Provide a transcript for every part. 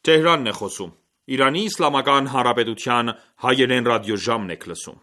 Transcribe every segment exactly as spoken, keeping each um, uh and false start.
Թեհրանն է խոսում։ Իրանի Իսլամական Հանրապետության հայերեն ռադիոժամն եք լսում։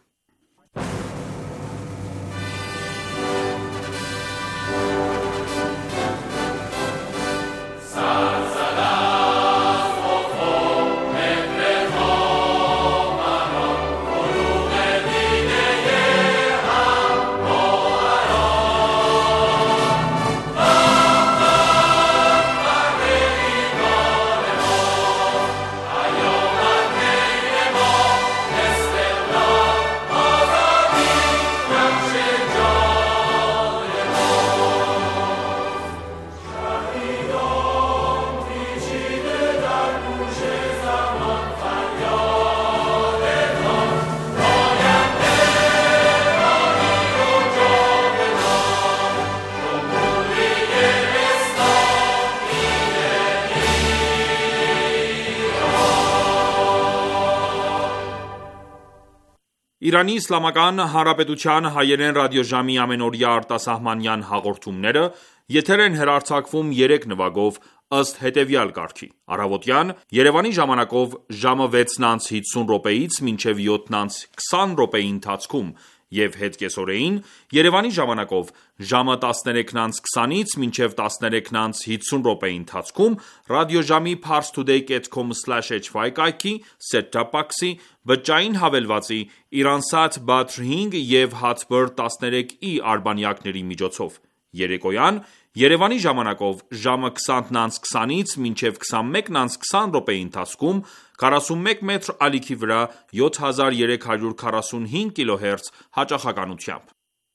Իրանի Իսլամական Հանրապետության հայերեն ռադիոժամի ամենօրյա արտասահմանյան հաղորդումները եթեր են հեռարձակվում երեք նվագով ըստ հետևյալ կարգի. Առավոտյան Երևանի ժամանակով ժամը վեցն անց հիսուն րոպեից մինչև յոթն անց քսան րոպեի ընթացքում և հետկեսօրեին Երևանի ժամանակով ժամը տասներեքն անց քսանից մինչև տասներեքն անց հիսուն րոպեի ընթացքում ռադիոժամի parstoday dot com slash h y կայքի, set-top box-ի, բջջային հավելվածի, Iransat Badr հինգ և Hatbird տասներեք ի արբանյակների միջոցով։ Երեկոյան Երևանի ժամանակով ժամը քսանն անց քսանից մինչև քսանմեկն անց քսան րոպեի ընթացքում քառասունմեկ մետր ալիքի վրա յոթ հազար երեք հարյուր քառասունհինգ կիլոհերց հաճախականությամբ։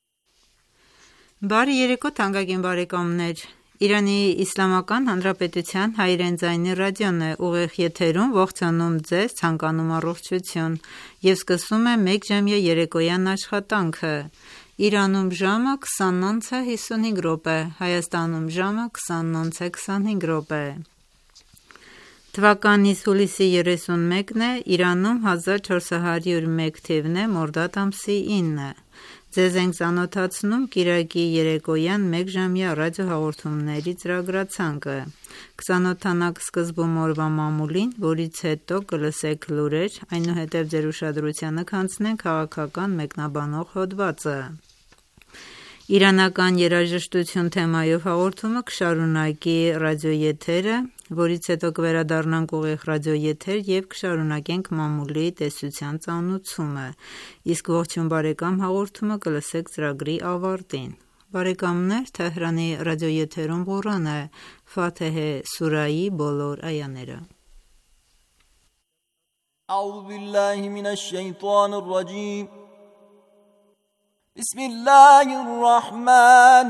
Բարի երեկո թանկագին բարեկամներ, Իրանի Իսլամական Հանրապետության հայերեն ձայնի ռադիոն է ուղիղ եթերում ողջունում ձեզ, ցանկանում առողջություն և սկսում է մեկժամյա երեկոյան աշխատանքը։ Իրանում ժամը քսանն անց է հիսունհինգ րոպե, Հայաստանում ժամը քսանն անց է քսանհինգ րոպե։ Թվականից հուլիսի երեսունմեկն է, Իրանում հազար չորս հարյուր մեկ թիվն է, մորդադ ամսի ինը։ Ձեզ ենք ծանոթացնում կիրակի երեկոյան մեկժամյա ռադիոհաղորդումների ծրագրացանկը։ Կծանոթանաք սկզբում օրվա մամուլին, որից հետո կլսեք լուրեր, այնուհետև ձեր ուշադրությանը կանցնենք քաղաքական մեկնաբանող հոդվածը։ Իրանական երաժշտություն թեմայով հաղորդումը կշարունակի ռադիոեթերը, որից հետո կվերադառնանք ուղիղ ռադիոեթեր և կշարունակենք մամուլի տեսության ծանուցումը, իսկ ողջույն բարեկամ հաղորդումը կլսեք ծրագրի ավարտին։ Բարեկամներ, Թեհրանի ռադիոեթերում Ղուրան է, Ֆաթեհե սուրայի բոլոր այաները։ أعوذ بالله من الشيطان الرجيم بسم الله الرحمن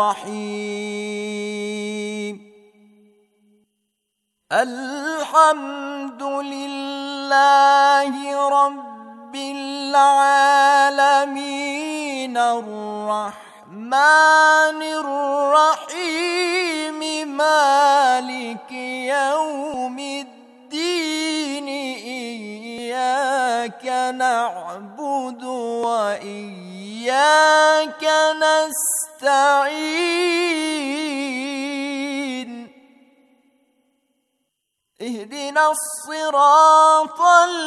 الرحيم الحمد لله رب العالمين الرحمن الرحيم مالك يوم الدين إياك نعبد وإياك نستعين اهدنا الصراط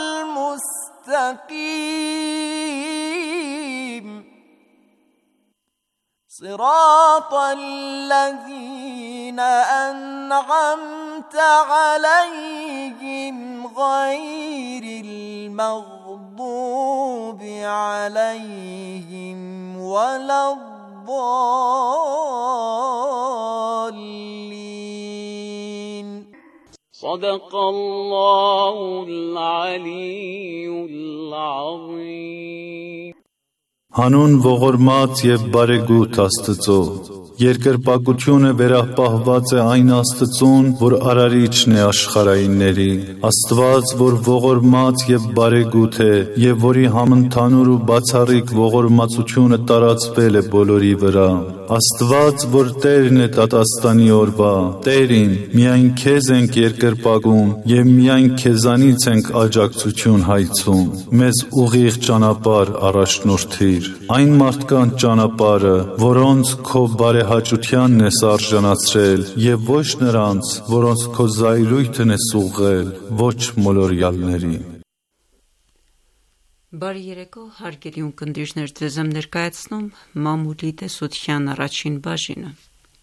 المستقيم صراط الذين أنعمت عليهم غير المغضوب عليهم ولا الضالين صدق الله العلي العظيم Հանուն ողորմած և բարեգութ Աստծո, երկրպագությունը վերապահված է այն Աստծուն, որ արարիչն է աշխարհայինների, Աստված, որ ողորմած և բարեգութ է, և որի համընդհանուր ու բացառիկ ողորմածությունը տարածվել է բոլորի վրա, Աստված, որ Տերն է դատաստանի օրվա, Տերին, միայն Քեզ ենք երկրպագում և միայն Քեզանից ենք աջակցություն հայցում, մեզ ուղիղ ճանապարհ առաջնորդիր, այն մարդկանց ճանապարհը, որոնց Քո բարե բարեհաճությանն ես արժանացրել եւ ոչ նրանց, որոնց քո զայրույթն ես ուղղել, ոչ մոլորյալներին։ Բարի երեկո, հարգելի ունկնդիրներ, ձեզ եմ ներկայացնում մամուլի տեսության առաջին բաժինը։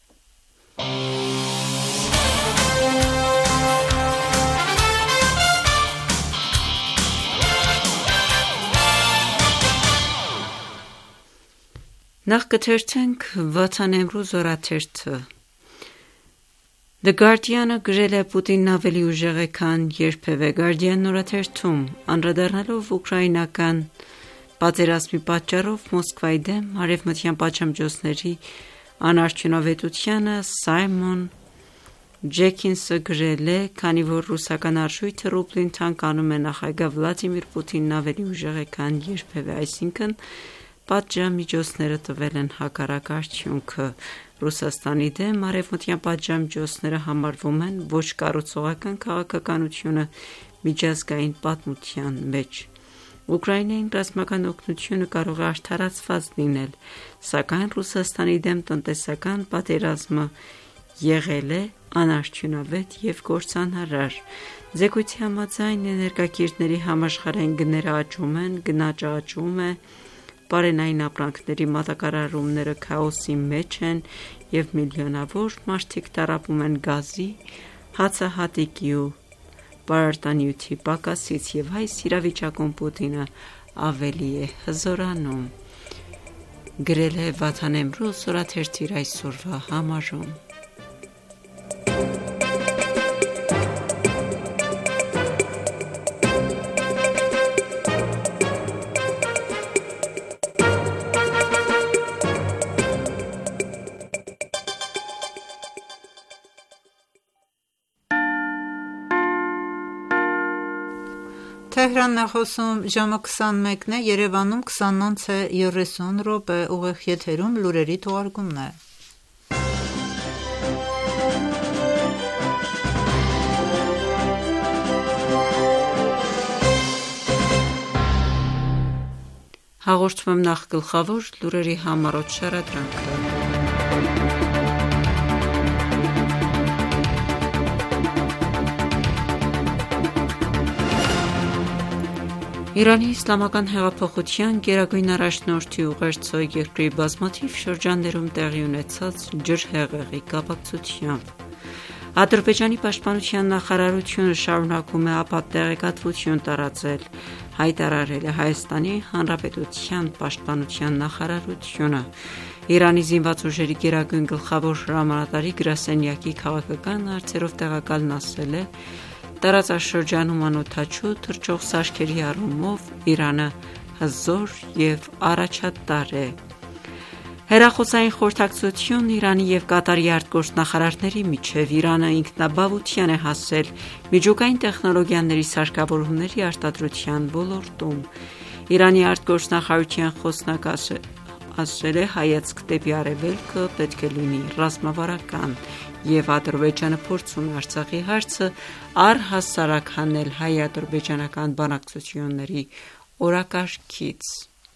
Նախ կթերթենք Վաթանեմրու զորաթերթը։ The Guardian-ը գրել է Պուտինն ավելի ուժեղ է, քան երբևէ։ Guardian-ն նորաթերթում անդրադառնալով ուկրաինական պատերազմի պատճառով Մոսկվայի դեմ արևմտյան պատժամիջոցների անարդյունավետությանը Սայմոն Ջեքինսը գրել է, քանի որ ռուսական արժույթը ռուբլին թանկանում է, նախագահ Վլադիմիր Պուտինն ավելի ուժեղ է, քան երբևէ, այսինքն պատժամիջոցները տվել են հակառակ արդյունքը։ Ռուսաստանի դեմ արևմտյան պատժամիջոցները համարվում են ոչ կառուցողական քաղաքականությունը միջազգային պատմության մեջ։ Ուկրաինային ռազմական օգնությունը կարող է արդարացված լինել, սակայն Ռուսաստանի դեմ տնտեսական պատերազմը եղել է անարդյունավետ և կործանարար։ Զեկույցի համաձայն էներգակիրների համաշխարհային գները աճում են, գնաճը աճում է, պարենային ապրանքների մատակարարումները քաոսի մեջ են և միլիոնավոր մարդիկ տառապում են գազի, հացահատիկի ու պարարտանյութի պակասից, և այս իրավիճակում Պուտինը ավելի է հզորանում, գրել է Վաթանեմրու զորաթերթի իր այսօրվա համարում։ Թեհրանն է խոսում, ժամը քսանմեկն է, Երևանում քսանինց է երեսուն րոպե, ուղիղ եթերում լուրերի թողարկումն է։ Հաղորդում եմ նախ գլխավոր լուրերի համառոտ շարադրանքը։ Իրանի իսլամական հեղափոխության գերագույն առաջնորդի ուղերձը երկրի բազմաթիվ շրջաններում տեղի ունեցած ջրհեղեղի կապակցությամբ։ Ադրբեջանի պաշտպանության նախարարությունը շարունակում է ապատ տեղեկատվություն տարածել, հայտարարել է Հայաստանի Հանրապետության պաշտպանության նախարարությունը։ Իրանի զինված ուժերի գերագույն գլխավոր հրամանատարի գրասենյակի քաղաքական հարցերով տեղակալն ասել է, տարածաշրջանում անօդաչու թռչող սարքերի առումով Իրանը հզոր և առաջատար է։ Հեռախոսային խորհրդակցություն Իրանի և Կատարի արտգործնախարարների միջև Իրանը ինքնաբավության է հասել միջուկային տեխնոլոգիաների սարքավորումների արտադրության ոլորտում։ Իրանի արտգործնախարարության խոսնակ ասել է, հայացք դեպի արևելքը պետք է լինի ռազմավարական, և Ադրբեջանը փորձում է Արցախի հարցը առհասարակ հանել հայ-ադրբեջանական բանակցությունների օրակարգից։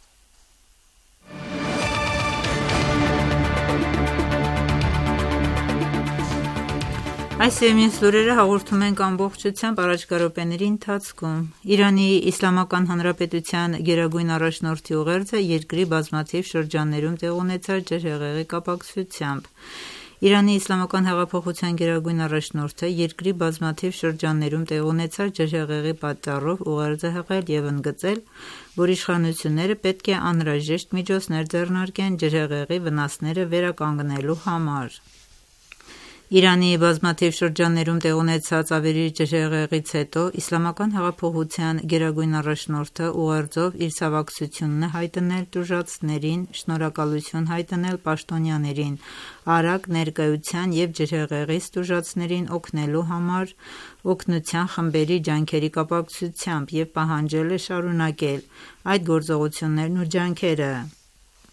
Այս և մյուս լուրերը հաղորդում ենք ամբողջությամբ առաջիկա րոպեների ընթացքում։ Իրանի Իսլամական Հանրապետության գերագույն առաջնորդի ուղերձը երկրի բազմաթիվ շրջաններում տեղի ունեցած ջրհեղեղի կապակցությամբ։ Իրանի Իսլամական հեղափոխության գերագույն առաջնորդը երկրի բազմաթիվ շրջաններում տեղի ունեցած ջրհեղեղի պատճառով ուղերձ է հղել և ընդգծել, որ իշխանությունները պետք է անհրաժեշտ միջոցներ ձեռնարկեն ջրհեղեղի վնասները վերականգնելու համար։ Իրանի բազմաթիվ շրջաններում տեղի ունեցած ավերիչ ջրհեղեղից հետո Իսլամական հեղափոխության գերագույն առաջնորդը ուղերձով իր ցավակցությունն է հայտնել տուժածներին, շնորհակալություն հայտնել պաշտոնյաներին արագ ներկայության և ջրհեղեղից տուժածներին օգնելու համար օգնության խմբերի ջանքերի կապակցությամբ և պահանջել է շարունակել այդ գործողություններն ու ջանքերը։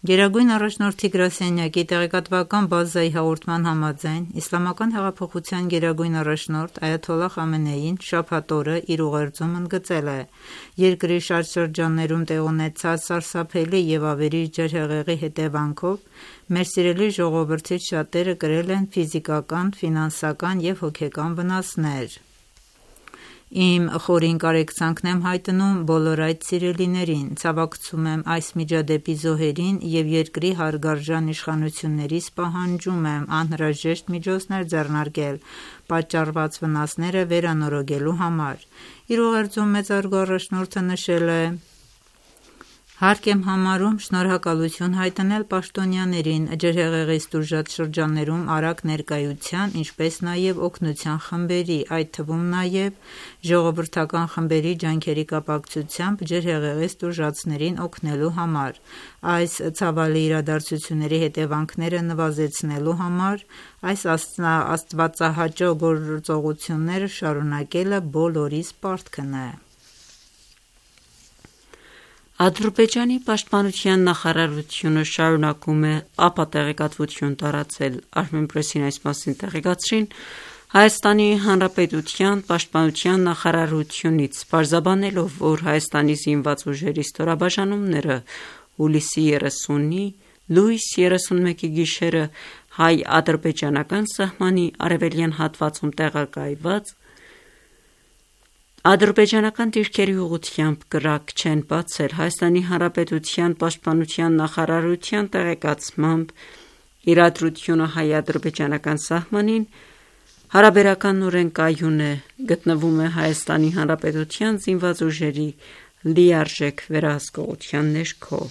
Գերագույն առաջնորդի գրասենյակի տեղեկատվական բազայի հաղորդման համաձայն իսլամական հեղափոխության գերագույն առաջնորդ Այաթոլլահ Խամենեին շաբաթ օրը իր ուղերձում ընդգծել է. «Երկրի շատ շրջաններում տեղ ունեցած սարսափելի եւ ավերիչ ջրհեղեղի հետևանքով մեր սիրելի ժողովրդից շատերը կրել են ֆիզիկական, ֆինանսական եւ հոգեկան վնասներ։ Իմ խորին կարեկցանքն եմ հայտնում բոլոր այդ սիրելիներին, ցավակցում եմ այս միջադեպի զոհերին եւ երկրի հարգարժան իշխանություններից պահանջում եմ անհրաժեշտ միջոցներ ձեռնարկել պատճառված վնասները վերանորոգելու համար»։ Իր ուղերձում մեծարգո առաջնորդը նշել է. «Հարկ եմ համարում շնորհակալություն հայտնել պաշտոնյաներին ջրհեղեղից տուժած շրջաններում արագ ներկայության, ինչպես նաև օգնության խմբերի, այդ թվում նաև ժողովրդական խմբերի ջանքերի կապակցությամբ ջրհեղեղից տուժածներին օգնելու համար։ Այս ցավալի իրադարձությունների հետևանքները նվազեցնելու համար այս աստվածահաճո գործողությունները շարունակելը բոլորիս պարտքն է»։ Ադրբեջանի պաշտպանության նախարարությունը շարունակում է ապատեղեկատվություն տարածել։ Armenpress-ին այս մասին տեղեկացրին Հայաստանի Հանրապետության պաշտպանության նախարարությունից, պարզաբանելով, որ Հայաստանի զինված ուժերի ստորաբաժանումները հուլիսի երեսունի, լույս երեսունմեկի գիշերը հայ-ադրբեջանական սահմանի արևելյան հատվածում տեղակայված ադրբեջանական դիրքերի ուղղությամբ կրակ չեն բացել։ Հայաստանի Հանրապետության պաշտպանության նախարարության տեղեկացմամբ իրադրությունը հայ-ադրբեջանական սահմանին հարաբերականորեն կայուն է, գտնվում է Հայաստանի Հանրապետության զինված ուժերի լիարժեք վերահսկողության ներքո։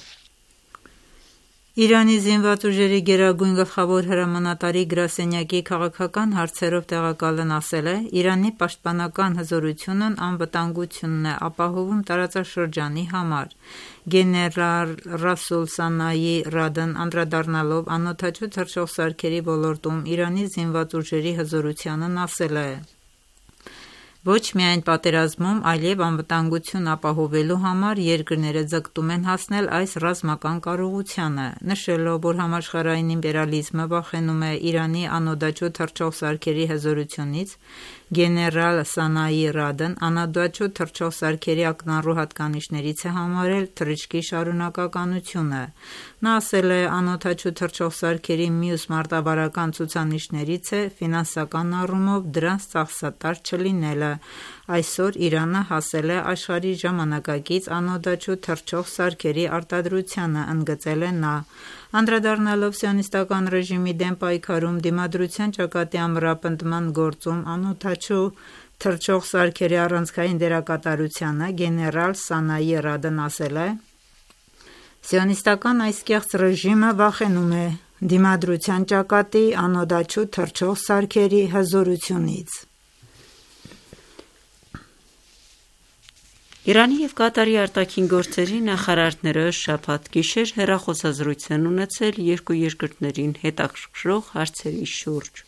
Իրանի զինված ուժերի գերագույն գլխավոր հրամանատարի գրասենյակի քաղաքական հարցերով տեղակալն ասել է. «Իրանի պաշտպանական հզորությունն անվտանգությունն է ապահովում տարածաշրջանի համար»։ Գեներալ Ռասուլ Սանայի Ռադն անդրադառնալով անօդաչու թռչող սարքերի ոլորտում Իրանի զինված ուժերի հզորությանն ասել է. «Ոչ միայն պատերազմում, այլև անվտանգություն ապահովելու համար երկրները ձգտում են հասնել այս ռազմական կարողությանը»։ Նշելով, որ համաշխարհային իմպերիալիզմը վախենում է Իրանի անօդաչու թռչող սարքերի հզորությունից, գեներալ Սանայի Ռադն անօդաչու թռչող սարքերի ակնառու հատկանիշներից է համարել թռիչքի շարունակականությունը։ Նա ասել է. «Անօդաչու թռչող սարքերի մյուս մարտավարական ցուցանիշներից է ֆինանսական առումով դրանց ծախսատար չլինելը։ Այսօր Իրանը հասել է աշխարհի ժամանակակից անօդաչու թռչող սարքերի արտադրությանը», ընդգծել է նա։ Անդրադառնալով սիոնիստական ռեժիմի դեմ պայքարում դիմադրության ճակատի ամրապնդման գործում անօդաչու թռչող սարքերի առանցքային դերակատարությանը, գեներալ Սանայի Ռադն ասել է. «Սիոնիստական այս կեղծ ռեժիմը վախենում է դիմադրության ճակատի անօդաչու թռչող սարքերի հզորությունից»։ Իրանի և Կատարի արտաքին գործերի նախարարները շաբաթ գիշեր հեռախոսազրույց են ունեցել երկու երկրներին հետաքրքրող հարցերի շուրջ։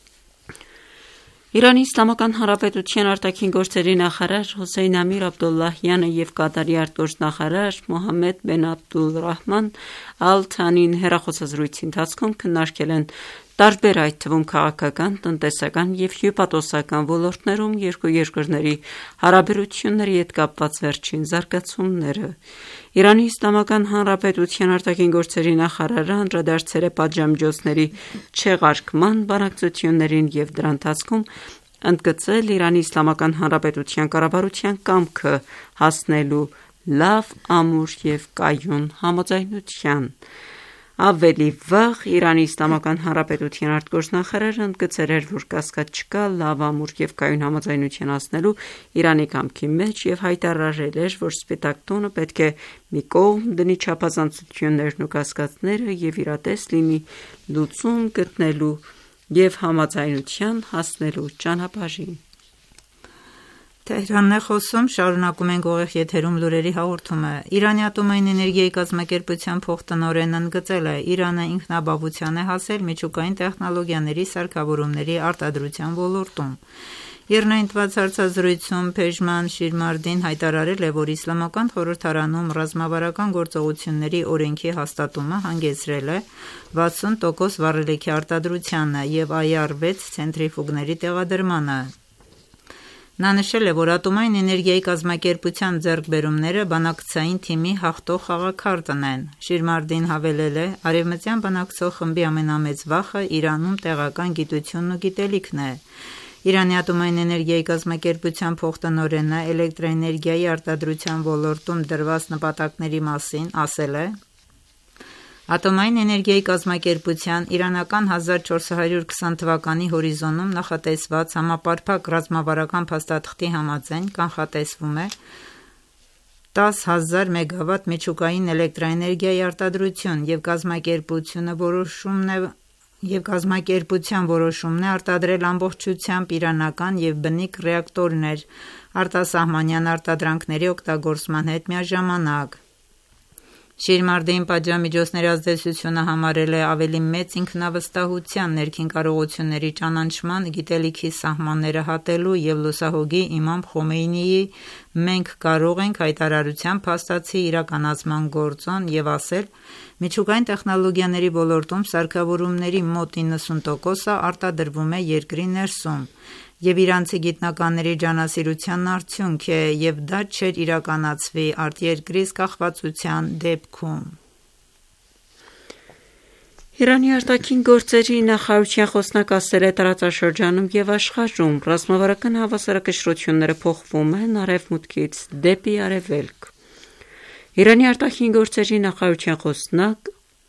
Իրանի Իսլամական Հանրապետության արտաքին գործերի նախարար Հոսեյն Ամիր Աբդոլլահյանը և Կատարի արտգործնախարար Մոհամմեդ բեն Աբդուլռահման Ալ Թանին հեռախոսազրույցի ընթացքում քննարկել են տարբեր, այդ թվում քաղաքական, տնտեսական և հյուպատոսական ոլորտներում երկու երկրների հարաբերությունների հետ կապված վերջին զարգացումները։ Իրանի Իսլամական Հանրապետության արտաքին գործերի նախարարը անդրադարձել է պատժամիջոցների չեղարկման բանակցություններին և դրա ընթացքում ընդգծել Իրանի Իսլամական Հանրապետության կառավարության կամքը հասնելու լավ, ամուր և կայուն համաձայնության։ Ավելի վաղ Իրանի Իսլամական Հանրապետության արտգործնախարարը ընդգծել էր, որ կասկած չկա լավ, ամուր և կայուն համաձայնության հասնելու Իրանի կամքի մեջ և հայտարարել էր, որ Սպիտակ տունը պետք է մի կողմ դնի չափազանցություններն ու կասկածները և իրատես լինի լուծում գտնելու և համաձայնության հասնելու ճանապարհին։ Թեհրանն է խոսում, շարունակում ենք ուղիղ եթերում լուրերի հաղորդումը։ Իրանի ատոմային էներգիայի կազմակերպության փոխտնօրենն ընդգծել է. «Իրանը ինքնաբավության է հասել միջուկային տեխնոլոգիաների սարքավորումների արտադրության ոլորտում»։ Եռնայնտված հարցազրույցում Փեժման Շիրմարդին հայտարարել է, որ Իսլամական խորհրդարանում ռազմավարական գործողությունների օրենքի հաստատումը հանգեցրել է վաթսուն տոկոս վառելիքի արտադրությանը և այ առ վեց ցենտրիֆուգների տեղադրմանը։ Նա նշել է, որ Ատոմային էներգիայի կազմակերպության ձեռքբերումները բանակցային թիմի հաղթող խաղաքարտն են։ Շիրմարդին հավելել է. «Արևմտյան բանակցող խմբի ամենամեծ վախը Իրանում տեղական գիտությունն ու գիտելիքն է»։ Իրանի Ատոմային էներգիայի կազմակերպության փոխտնօրենը էլեկտրաէներգիայի արտադրության ոլորտում դրված նպատակների մասին ասել է. «Ատոմային էներգիայի կազմակերպության իրանական հազար չորս հարյուր քսան թվականի հորիզոնում նախատեսված համապարփակ ռազմավարական փաստաթղթի համաձայն կանխատեսվում է տաս հազար մեգավատ միջուկային էլեկտրաէներգիայի արտադրություն և կազմակերպությունը որոշումն է և կազմակերպության որոշումն է արտադրել ամբողջությամբ իրանական և բնիկ ռեակտորներ արտասահմանյան արտադրանքների օգտագործման հետ միաժամանակ»։ Շիրմարդին պատժամիջոցների ազդեցությունը համարել է ավելի մեծ ինքնավստահության, ներքին կարողությունների ճանաչման, գիտելիքի սահմանները հատելու և լուսահոգի իմամ Խոմեյնիի «Մենք կարող ենք» հայտարարության փաստացի իրականացման գործոն և ասել. «Միջուկային տեխնոլոգիաների ոլորտում սարքավորումների մոտ իննսուն տոկոսը արտադրվում է երկրի ներսում և իրանցի գիտնականների ջանասիրության արդյունք է և դա չէր իրականացվի արտերկրից կախվածության դեպքում»։ Իրանի արտաքին գործերի նախարարության խոսնակ ասել է. «Տարածաշրջանում և աշխարհում ռազմավարական հավասարակշռությունները փոխվում են արևմուտքից դեպի արևելք»։ Իրանի արտաքին գործերի նախարարության խոսնակ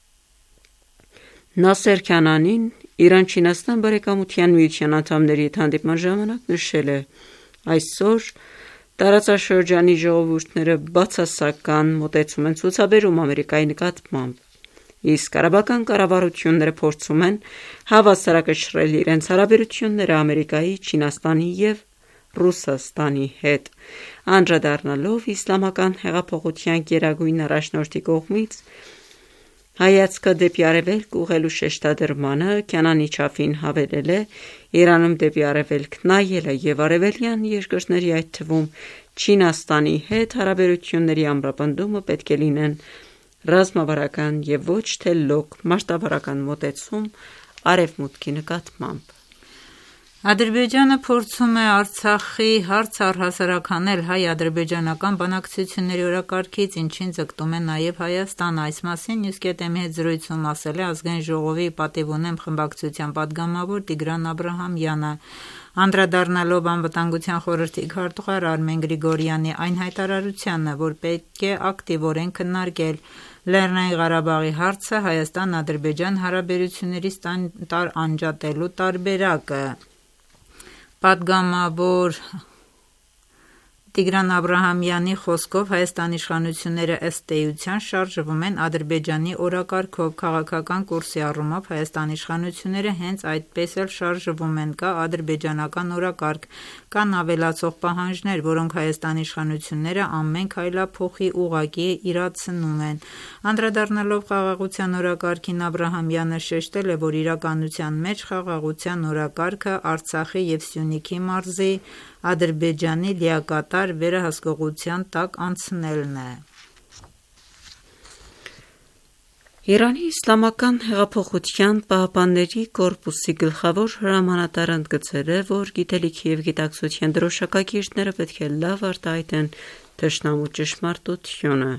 Նասեր Քանանին Իրան-Չինաստան բարեկամության միության անդամների հետ հանդիպման ժամանակ նշել է. «Այսօր տարածաշրջանի ժողովուրդները բացասական մոտեցում են ցուցաբերում Ամերիկայի նկատմամբ, իսկ արաբական կառավարությունները փորձում են հավասարակշռել իրենց հարաբերությունները Ամերիկայի, Չինաստանի և Ռուսաստանի հետ»։ Անդրադառնալով Իսլամական հեղափոխության գերագույն առաջնորդի կողմից հայացքը դեպի արևելք ուղղելու շեշտադրմանը, Քանանի չափին հավելել է. «Իրանում դեպի արևելք նայելը և արևելյան երկրների, այդ թվում Չինաստանի հետ հարաբերությունների ամրապնդումը պետք է լինեն ռազմավարական և ոչ թե լոկ մարտավարական մոտեցում արևմուտքի նկատմամբ»։ Ադրբեջանը փորձում է Արցախի հարցը առհասարակ հանել հայ-ադրբեջանական բանակցությունների օրակարգից, ինչին ձգտում է նաև Հայաստանը։ Այս մասին Նյուզկետեմի հետ զրույցում ասել է Ազգային ժողովի պատիվունեմ խմբակցության պատգամավոր Տիգրան Աբրահամյանը։ Անդրադառնալով Անվտանգության խորհրդի քարտուղար Արմեն Գրիգորյանի այն հայտարարությանը, որ պետք է ակտիվորեն քննարկել Լեռնային Ղարաբաղի հարցը Հայաստան-Ադրբեջան հարաբերությունների անջատելու տարբերակը, պատգամավոր Տիգրան Աբրահամյանի խոսքով Հայաստանի իշխանությունները ըստ էության շարժվում են Ադրբեջանի օրակարգով։ Քաղաքական կուրսի առումով Հայաստանի իշխանությունները հենց այդպես էլ շարժվում են։ Կա ադրբեջանական օրակարգ, կան ավելացող պահանջներ, որոնք Հայաստանի իշխանությունները ամեն քայլափոխի ուղղակի իրացնում են։ Անդրադառնալով խաղաղության օրակարգին Աբրահամյանը շեշտել է, որ իրականության մեջ խաղաղության օրակարգը Արցախի և Սյունիքի մարզի Ադրբեջանի լիակատար վերահսկողության տակ անցնելն է։ Իրանի Իսլամական հեղափոխության պահապանների կորպուսի գլխավոր հրամանատարը ընդգծել է, որ գիտելիքի և գիտակցության դրոշակակիրները պետք է լավ արտահայտեն թշնամու ճշմարտությունը։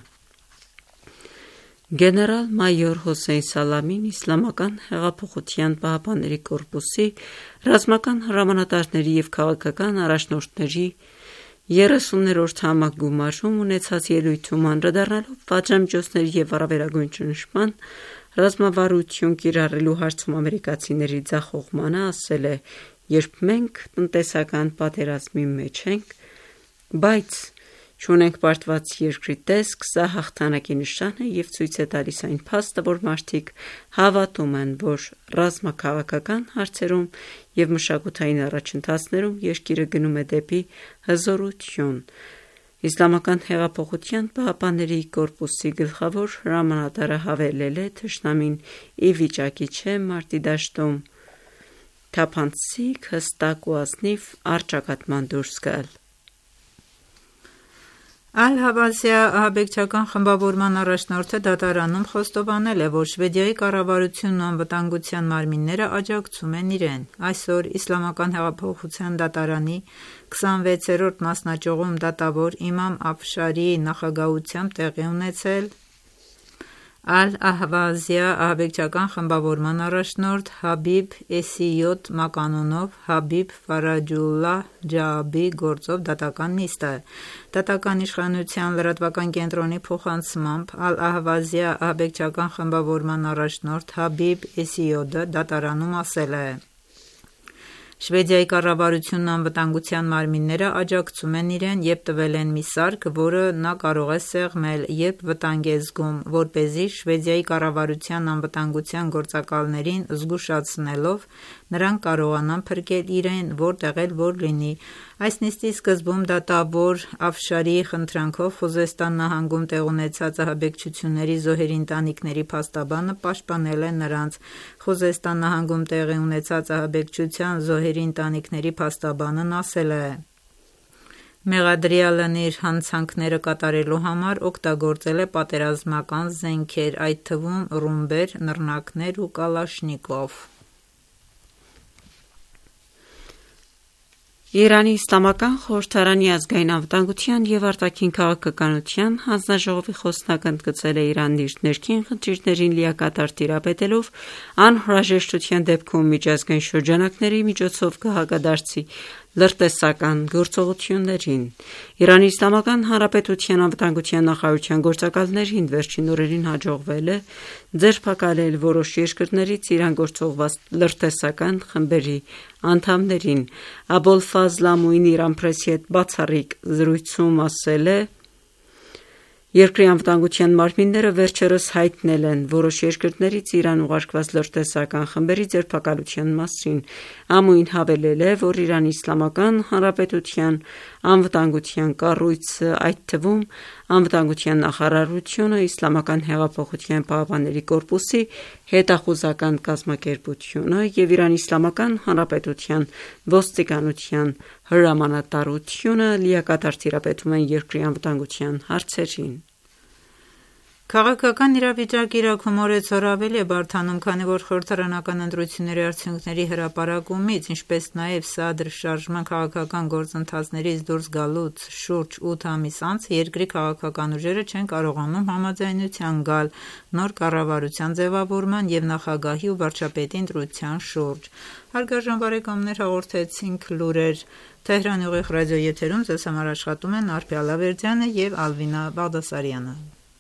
Գեներալ-մայոր Հոսեյն Սալամին Իսլամական հեղափոխության պահապանների կորպուսի ռազմական հրամանատարների և քաղաքական առաջնորդների երեսուններորդ համագումարում ունեցած ելույթում անդրադառնալով պատժամիջոցների և առավելագույն ճնշման ռազմավարություն կիրառելու հարցում ամերիկացիների ձախողմանը, ասել է. «Երբ մենք տնտեսական պատերազմի մեջ ենք, բայց չունենք պարտված երկրի տեսք, սա հաղթանակի նշան է և ցույց է տալիս այն փաստը, որ մարդիկ հավատում են, որ ռազմաքաղաքական հարցերում և մշակութային առաջընթացներում երկիրը գնում է դեպի հզորություն»։ Իսլամական հեղափոխության պահապանների կորպուսի գլխավոր հրամանատարը հավելել է. «Թշնամին ի վիճակի չէ մարտի դաշտում թափանցիկ, հստակ ու ազնիվ առճակատման դուրս գալ։ Ալ-Հավազիա ահաբեկչական խմբավորման առաջնորդը դատարանում խոստովանել է, որ Շվեդիայի կառավարությունն ու անվտանգության մարմինները աջակցում են իրեն։ Այսօր Իսլամական հեղափոխության դատարանի քսանվեցերորդ մասնաճյուղում դատավոր Իմամ Աֆշարիի նախագահությամբ տեղի ունեցել Ալ-Ահվազիա ահաբեկչական խմբավորման առաջնորդ Հաբիբ Էսիոտ մականունով Հաբիբ Ֆարաջուլլահ Ջաաբի գործով դատական նիստը։ Դատական իշխանության լրատվական կենտրոնի փոխանցմամբ Ալ-Ահվազիա ահաբեկչական խմբավորման առաջնորդ Հաբիբ Էսիոդը դատարանում ասել է. Շվեդիայի կառավարությունն ու անվտանգության մարմինները աջակցում են իրեն և տվել են մի սարք, որը նա կարող է սեղմել, երբ վտանգ է զգում, որպեսզի Շվեդիայի կառավարության անվտանգության գործակալներին զգուշացնելով նրանք կարողանան փրկել իրեն, որտեղ էլ որ լինի։ Այս նիստի սկզբում դատավոր Աֆշարիի խնդրանքով Խուզեստան նահանգում տեղ ունեցած ահաբեկչությունների զոհերի ընտանիքների փաստաբանը պաշտպանել է նրանց։ Խուզեստան նահանգում տեղի ունեցած ահաբեկչության զոհերի ընտանիքների փաստաբանն ասել է. Մեղադրյալն իր հանցանքները կատարելու համար օգտագործել է պատերազմական զենքեր, այդ թվում ռումբեր, նռնակներ ու կալաշնիկով։ Իրանի Իսլամական խորհրդարանի ազգային անվտանգության և արտաքին քաղաքականության հանձնաժողովի խոսնակն ընդգծել է Իրանն իր ներքին խնդիրներին լիակատար տիրապետելով անհրաժեշտության դեպքում միջազգային շրջանակների միջոցով քաղաքադարձի լրտեսական գործողություններին։ Իրանի Իսլամական Հանրապետության անվտանգության նախարարության գործակալներին վերջին օրերին հաջողվել է ձերբակալել որոշ երկրներից Իրան գործողված լրտեսական խմբերի անդամներին։ Աբոլֆազլ Ամույնի Իրան Պրեսի հետ բացառիկ զրույցում ասել է. Երկրի անվտանգության մարմինները վերջերս հայտնել են որոշ երկրներից Իրան ուղարկված լրտեսական խմբերի ձերբակալության մասին։ Ամույն հավելել է, որ Իրանի Իսլամական Հանրապետության անվտանգության կառույցը, այդ թվում Անվտանգության նախարարությունը, Իսլամական հեղափոխության պահապանների կորպուսի հետախուզական կազմակերպությունը և Իրանի Իսլամական Հանրապետության ոստիկանության հրամանատարությունը լիակատար տիրապետում են երկրի անվտանգության հարցերին։ Քաղաքական իրավիճակը Իրաքում օրեցօր ավելի է բարդանում, քանի որ խորհրդարանական ընտրությունների արդյունքների հրապարակումից, ինչպես նաև Սադրը շարժման քաղաքական գործընթացներից դուրս գալուց շուրջ ութ ամիս անց երկրի քաղաքական ուժերը չեն կարողանում համաձայնության գալ նոր կառավարության ձևավորման և նախագահի ու վարչապետի ընտրության շուրջ։ Հարգարժան բարեկամներ, հաղորդեցինք լուրեր Թեհրանի ուղիղ ռադիոեթերում ձեզ համար աշխատում են Արփի Ալավերդյանը և Ալվինա Բաղդասարյանը։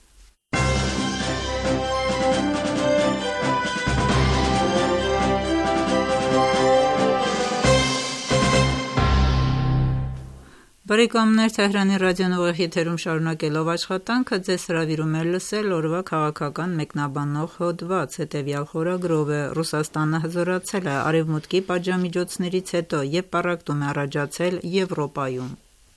Բարեկամներ, Թեհրանի ռադիոն ուղիղ եթերում շարունակելով աշխատանքը ձեզ հրավիրում է լսել օրվա քաղաքական մեկնաբանող հոդված։ Հետևյալ խորագրով է. Ռուսաստանը հզորացել է արևմուտքի պատժամիջոցներից հետո և պառակտում է առաջացել Եվրոպայում։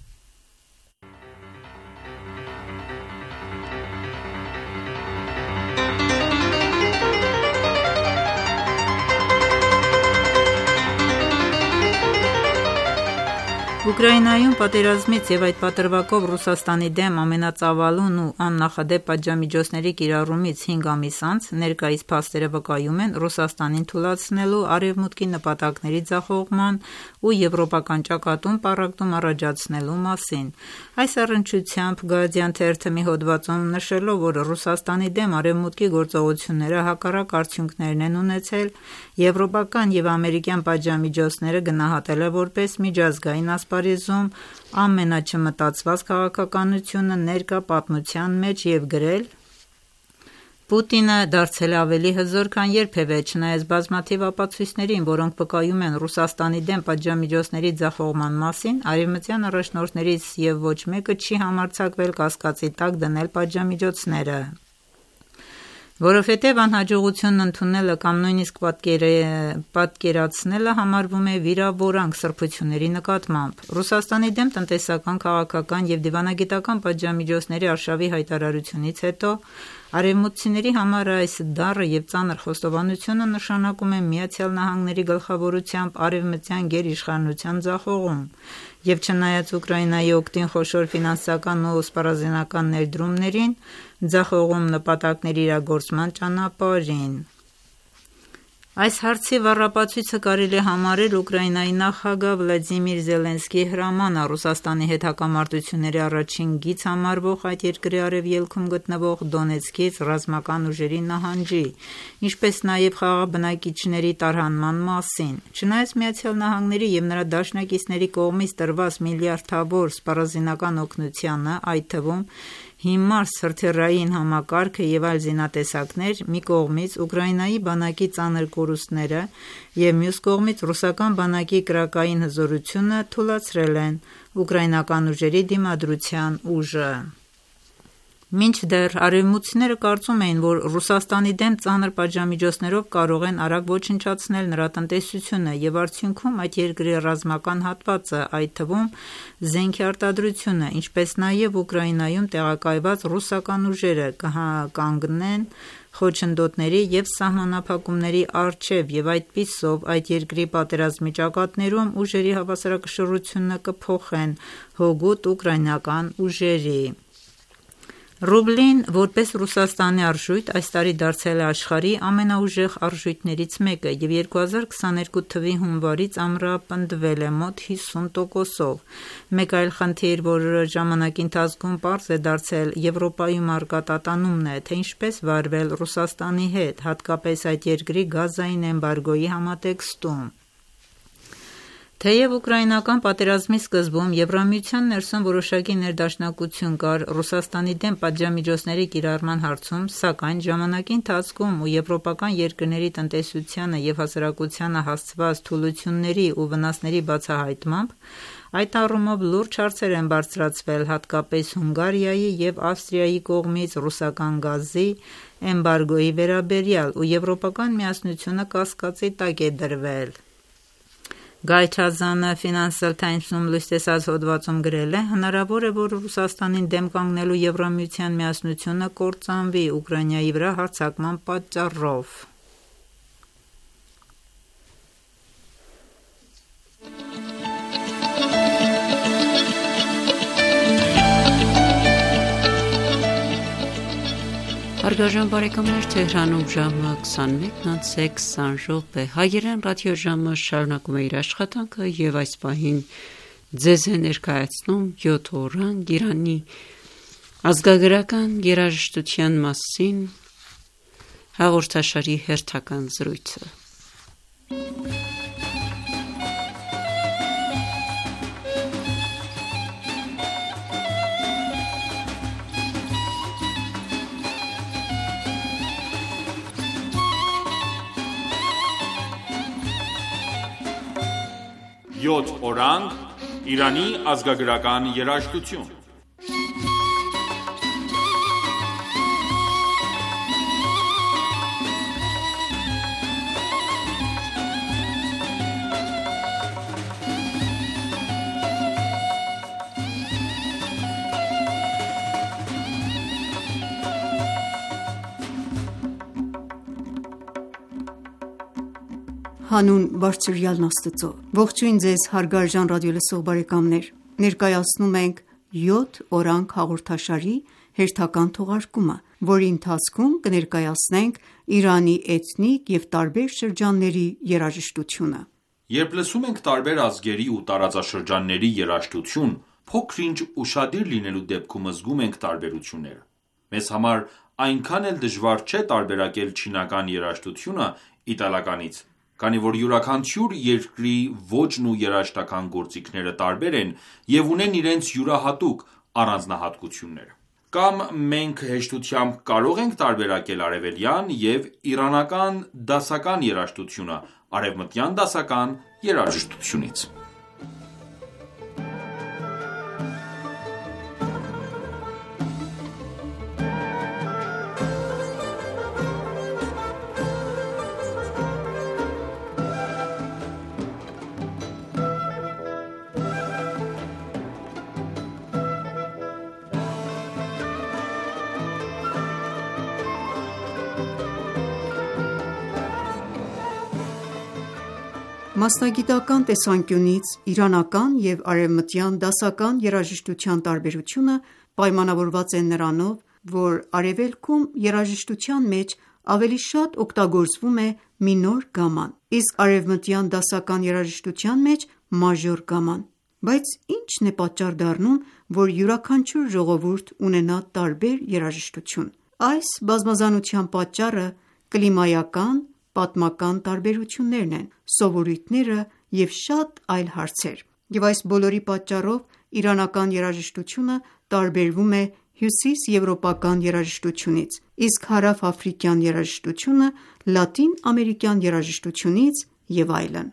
Ուկրաինայում պատերազմից և այդ պատրվակով Ռուսաստանի դեմ ամենածավալուն ու աննախադեպ պատժամիջոցների կիրառումից հինգ ամիս անց ներկայիս փաստերը վկայում են Ռուսաստանին թուլացնելու արևմուտքի նպատակների ձախողման ու եվրոպական ճակատում պառակտում առաջացնելու մասին։ Այս առնչությամբ Guardian թերթը մի հոդվածում նշելով, որ Ռուսաստանի դեմ արևմուտքի գործողությունները հակառակ արդյունքներն են ունեցել, եվրոպական և ամերիկյան պատժամիջոցները գնահատել է որպես միջազգային ասպարեզում ամենաչմտածված քաղաքականությունը ներկա պատմության մեջ և գրել. Պուտինը դարձել է ավելի հզոր, քան երբևէ, չնայած բազմաթիվ ապացույցներին, որոնք վկայում են Ռուսաստանի դեմ պատժամիջոցների ձախողման մասին, արևմտյան առաջնորդներից և ոչ մեկը չի համարձակվել կասկածի տակ դնել պատժամիջոցները։ Որովհետև անհաջողությունն ընդունելը կամ նույնիսկ պատկեր... պատկերացնելը համարվում է վիրավորանք սրբությունների նկատմամբ։ Ռուսաստանի դեմ տնտեսական, քաղաքական և դիվանագիտական պատժամիջոցների արշավի հայտարարությունից հետո Արևմուտքցիների համար այս դառը եւ ծանր խոստովանությունը նշանակում է Միացյալ Նահանգների գլխավորությամբ արևմտյան գերիշխանության ձախողում, եւ չնայած Ուկրաինայի օգտին խոշոր ֆինանսական ու սպառազինական ներդրումներին, ձախողում նպատակների իրագործման ճանապարհին։ Այս հարցի վառապացույցը կարելի է համարել Ուկրաինայի նախագահ Վլադիմիր Զելենսկիի հրամանը Ռուսաստանի հետ հակամարտությունների առաջին գիծ համարվող այդ երկրի արևելքում գտնվող Դոնեցկից ռազմական ուժերի նահանջի, ինչպես նաև խաղաղ բնակիչների տարհանման մասին։ Չնայած Միացյալ Նահանգների եւ նրա դաշնակիցների կողմից տրված միլիարդավոր սպառազինական օգնությանը, այդ թվում հիմար սրթերային համակարգը եւ այլ զինատեսակներ, մի կողմից Ուկրաինայի բանակի ծանր կորուստները եւ մյուս կողմից ռուսական բանակի կրակային հզորությունը թուլացրել են ուկրաինական ուժերի դիմադրության ուժը։ Մինչդեռ արևմուտքցիները կարծում էին, որ Ռուսաստանի դեմ ծանր պատժամիջոցներով կարող են արագ ոչնչացնել նրա տնտեսությունը եւ արդյունքում այդ երկրի ռազմական հատվածը, այդ թվում զենքի արտադրությունը, ինչպես նաեւ Ուկրաինայում տեղակայված ռուսական ուժերը կանգնեն խոչընդոտների եւ սահմանափակումների առջեւ եւ այդպիսով այդ երկրի պատերազմի ճակատներում ուժերի հավասարակշռությունը կփոխեն հօգուտ ուկրաինական ուժերի։ Ռուբլին, որպես Ռուսաստանի արժույթ, այս տարի դարձել է աշխարհի ամենաուժեղ արժույթներից մեկը եւ երկու հազար քսաներկու թվականի հունվարից ամրապնդվել է մոտ հիսուն տոկոսով։ Մեկ այլ խնդիր, որը ժամանակի ընթացքում պարզ է դարձել Եվրոպայում առկա տատանումն է, թե ինչպես վարվել Ռուսաստանի հետ, հատկապես այդ երկրի գազային էմբարգոյի համատեքստում։ Թեև ուկրաինական պատերազմի սկզբում Եվրամիության ներսում որոշակի ներդաշնակություն կար Ռուսաստանի դեմ պատժամիջոցների կիրառման հարցում, սակայն ժամանակի ընթացքում ու եվրոպական երկրների տնտեսությանը եւ հասարակությանը հասցված թուլությունների ու վնասների բացահայտմամբ այդ առումով լուրջ հարցեր են բարձրացվել հատկապես Հունգարիայի եւ Ավստրիայի կողմից ռուսական գազի էմբարգոյի վերաբերյալ ու Եվրոպական միասնությունը կասկածի տակ է դրվել։ Գայ Չազանը Financial Times-ում լույս տեսած հոդվածում գրել է. հնարավոր է, որ Ռուսաստանին դեմ կանգնելու Եվրամիության միասնությունը կործանվի Ուկրաինայի վրա հարձակման պատճառով։ Հարգարժան բարեկամներ, Թեհրանում ժամը քսանմեկն անց քսան րոպե։ Հայերեն ռադիոժամը շարունակում է իր աշխատանքը եւ այս պահին ձեզ է ներկայացնում յոթ օրանգ Իրանի ազգագրական երաժշտության մասին հաղորդաշարի հերթական զրույցը։ յոթ օրանգ Իրանի ազգագրական երաժշտություն։ Հանուն բարձրյալն Աստծո, ողջույն ձեզ հարգարժան ռադիոլսող բարեկամներ, ներկայացնում ենք յոթ օրանգ հաղորդաշարի հերթական թողարկումը, որի ընթացքում կներկայացնենք Իրանի էթնիկ և տարբեր շրջանների երաժշտությունը։ Երբ լսում ենք տարբեր ազգերի ու տարածաշրջանների երաժշտություն, փոքր-ինչ ուշադիր լինելու դեպքում զգում ենք տարբերությունները։ Մեզ համար այնքան էլ դժվար չէ տարբերակել չինական երաժշտությունը իտալականից, քանի որ յուրաքանչյուր երկրի ոճն ու երաժշտական գործիքները տարբեր են և ունեն իրենց յուրահատուկ առանձնահատկությունները։ Կամ մենք հեշտությամբ կարող ենք տարբերակել արևելյան և իրանական դասական երաժշտությունը արևմտյան դասական երաժշտությունից։ Մասնագիտական տեսանկյունից իրանական և արևմտյան դասական երաժշտության տարբերությունը պայմանավորված է նրանով, որ արևելքում երաժշտության մեջ ավելի շատ օգտագործվում է մինոր գամման, իսկ արևմտյան դասական երաժշտության մեջ մաժոր գամման: Բայց ի՞նչն է պատճառ դառնում, որ յուրաքանչյուր ժողովուրդ ունենա տարբեր երաժշտություն: Այս բազմազանության պատճառը կլիմայական, պատմական տարբերություններն են, սովորույթները և շատ այլ հարցեր: Եվ այս բոլորի պատճառով իրանական երաժշտությունը տարբերվում է հյուսիսեվրոպական երաժշտությունից, իսկ հարավաֆրիկյան երաժշտությունը լատինաամերիկյան երաժշտությունից և այլն: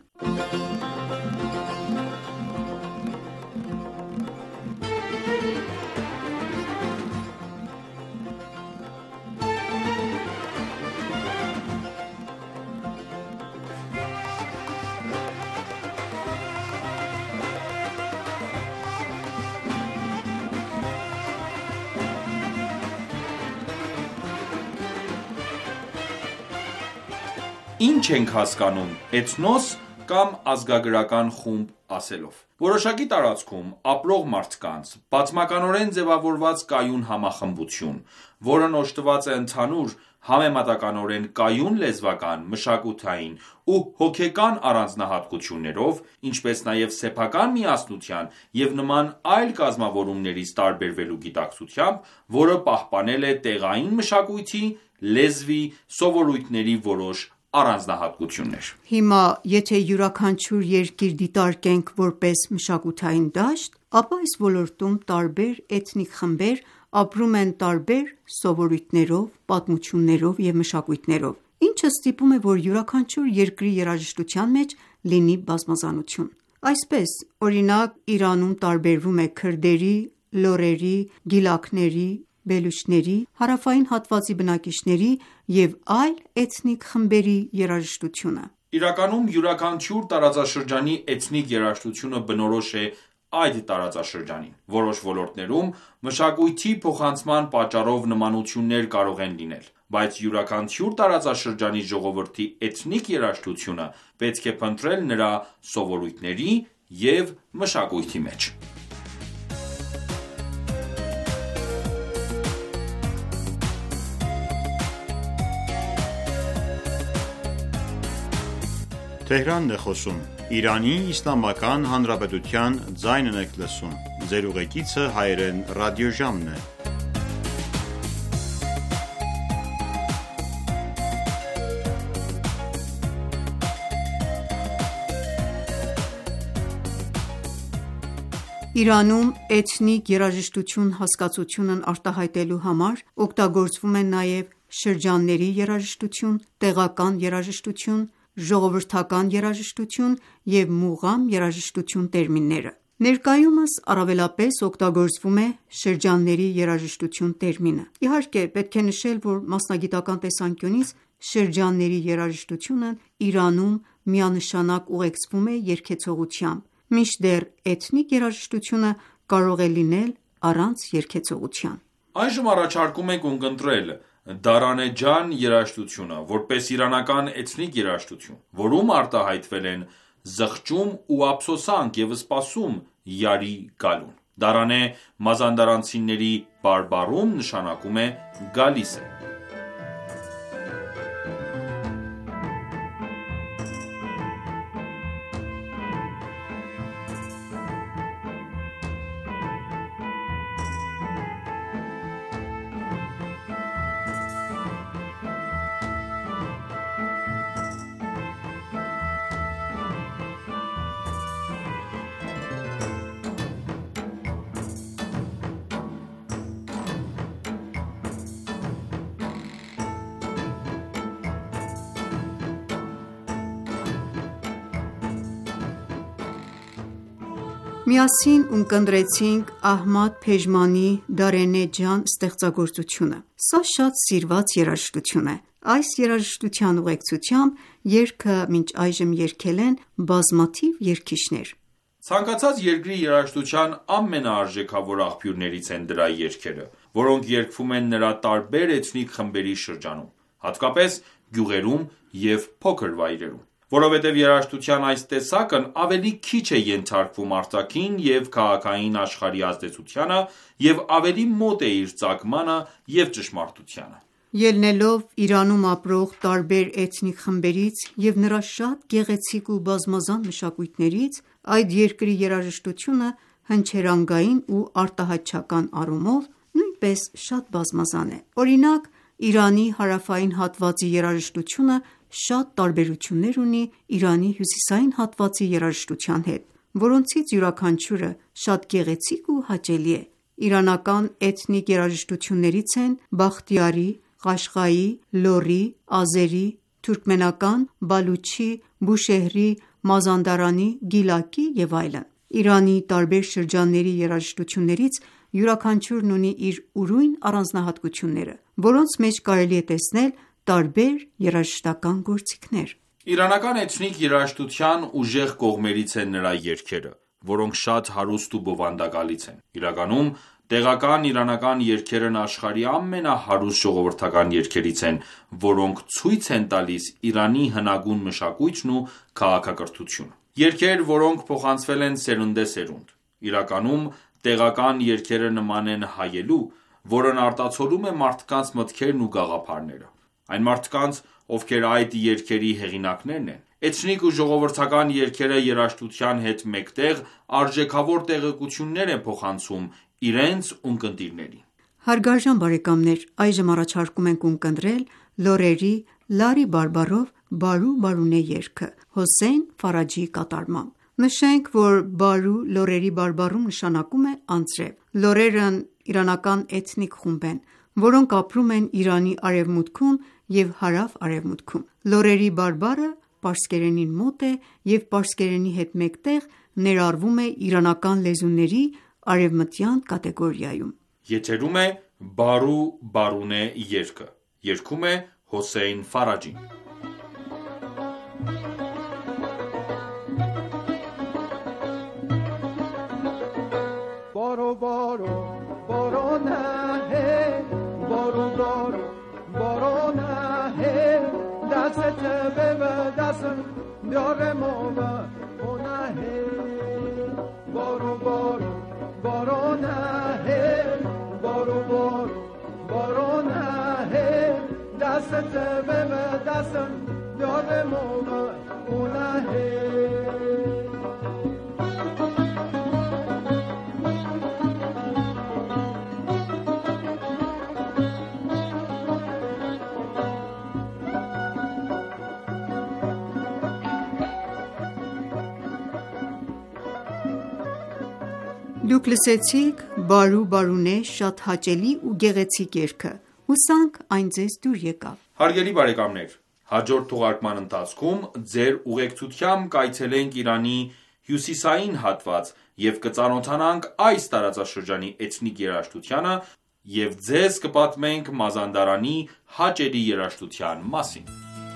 Ինչ ենք հասկանում էթնոս կամ ազգագրական խումբ ասելով: Որոշակի տարածքում ապրող մարդկանց պատմականորեն ձևավորված կայուն համախմբություն, որն օժտված է ընդհանուր, համեմատականորեն կայուն լեզվական, մշակութային ու հոգեկան առանձնահատկություններով, ինչպես նաև սեփական միասնության և նման այլ կազմավորումներից տարբերվելու գիտակցությամբ, որը պահպանել է տեղային մշակույթի, լեզվի, սովորույթների որոշ առանձնահատկություններ: Հիմա եթե յուրաքանչյուր երկիր դիտարկենք որպես մշակութային դաշտ, ապա այս ոլորտում տարբեր էթնիկ խմբեր ապրում են տարբեր սովորույթներով, պատմություններով և մշակույթներով, ինչը ստիպում է, որ յուրաքանչյուր երկրի երաժշտության մեջ լինի բազմազանություն: Այսպես, օրինակ, Իրանում տարբերվում է քրդերի, լոռերի, գիլաքների, բելուչների, հարավային հատվածի բնակիչների և այլ էթնիկ խմբերի երաժշտությունը: Իրականում յուրաքանչյուր տարածաշրջանի էթնիկ երաժշտությունը բնորոշ է այդ տարածաշրջանին: Որոշ ոլորտներում մշակույթի փոխանցման պատճառով նմանություններ կարող են լինել, բայց յուրաքանչյուր տարածաշրջանի ժողովրդի էթնիկ երաժշտությունը պետք է փնտրել նրա սովորույթների և մշակույթի մեջ: Իրանում էթնիկ երաժշտություն հասկացությունն արտահայտելու համար օգտագործվում են նաև շրջանների երաժշտություն, տեղական երաժշտություն, ժողովրդական երաժշտություն և մուղամ երաժշտություն տերմինները: Ներկայումս առավելապես օգտագործվում է շրջանների երաժշտություն տերմինը: Իհարկե պետք է նշել, որ մասնագիտական տեսանկյունից շրջանների երաժշտությունն Իրանում միանշանակ ուղեկցվում է երգեցողությամբ, մինչդեռ էթնիկ երաժշտությունը կարող է լինել առանց երգեցողության: Այժմ առաջարկում ենք ունկնդրել «Դարանե ջան» երաժշտությունը, որպես իրանական էթնիկ երաժշտություն, որում արտահայտվել են զղջում ու ափսոսանք և սպասում յարի գալուն: Դարանե մազանդարանցիների բարբառում նշանակում է գալիս է: Միասին ունկնդրեցինք Ահմադ Փեժմանի «Դարենե ջան» ստեղծագործությունը: Սա շատ սիրված երաժշտություն է: Այս երաժշտության ուղեկցությամբ երգը մինչ այժմ երգել են բազմաթիվ երգիչներ: Ցանկացած երկրի երաժշտության ամենաարժեքավոր աղբյուրներից են դրա երգերը, որոնք երգվում են նրա տարբեր էթնիկ խմբերի շրջանում, հատկապես գյուղերում և փոքր վայրերում: որովհետև երաժշտության այս տեսակն ավելի քիչ է ենթարկվում արտաքին և քաղաքային աշխարհի ազդեցությանը և ավելի մոտ է իր ծագմանը և ճշմարտությանը: Ելնելով Իրանում ապրող տարբեր էթնիկ խմբերից և նրա շատ գեղեցիկ ու բազմազան մշակույթներից, այդ երկրի երաժշտությունը հնչերանգային ու արտահայտչական առումով նույնպես շատ բազմազան է: Օրինակ, Իրանի հարավային հատվածի երաժշտությունը շատ տարբերություններ ունի Իրանի հյուսիսային հատվածի երաժշտության հետ, որոնցից յուրաքանչյուրը շատ գեղեցիկ ու հաճելի է: Իրանական էթնիկ երաժշտություններից են բախտիարի, ղաշղայի, լոռի, ազերի, թուրքմենական, բալուչի, բուշեհրի, մազանդարանի, գիլակի և այլն: Իրանի տարբեր շրջանների երաժշտություններից յուրաքանչյուրն ունի իր ուրույն առանձնահատկությունները, որոնց մեջ կարելի է տեսնել տարբեր երաժշտական գործիքներ: Իրանական էթնիկ երաժշտության ուժեղ կողմերից են նրա երգերը, որոնք շատ հարուստ ու բովանդակալից են: Իրականում, տեղական իրանական երգերն աշխարհի ամենահարուստ ժողովրդական երգերից են, որոնք ցույց են տալիս Իրանի հնագույն մշակույթն ու քաղաքակրթությունը: Երգեր, որոնք փոխանցվել են սերնդեսերունդ: Իրականում, տեղական երգերը նման են հայելու, որն արտացոլում է մարդկանց մտքերն ու գաղափարները: Այն մարդկանց, ովքեր այդ երգերի հեղինակներն են: Էթնիկ ու ժողովրդական երգերը երաժշտության հետ մեկտեղ արժեքավոր տեղեկություններ են փոխանցում իրենց ունկնդիրներին: Հարգարժան բարեկամներ, այժմ առաջարկում ենք ունկնդրել լոռերի Լարի Բարբառով «Բարու Բարունե» երգը Հոսեյն Ֆարաջիի կատարմամբ: Նշենք, որ բարու լոռերի բարբառում նշանակում է անձրև: Լոռերն իրանական էթնիկ խումբ են, որոնք ապրում են Իրանի արևմուտքում և հարավ-արևմուտքում: Լոռերի բարբառը պարսկերենին մոտ է և պարսկերենի հետ մեկտեղ ներառվում է իրանական լեզուների արևմտյան կատեգորիայում: Եթերում է «Բարու Բարունե» երգը: Երգում է Հոսեյն Ֆարաջին: Դուք լսեցիք «Բարու Բարունե» շատ հաճելի ու գեղեցիկ երգը: Հուսանք այն ձեզ դուր եկավ: Հարգելի բարեկամներ, հաջորդ թողարկման ընթացքում ձեր ուղեկցությամբ կայցելենք Իրանի հյուսիսային հատված և կծանոթանանք այս տարածաշրջանի էթնիկ երաժշտությանը և ձեզ կպատմենք Մազանդարանի հաճելի երաժշտության մասին: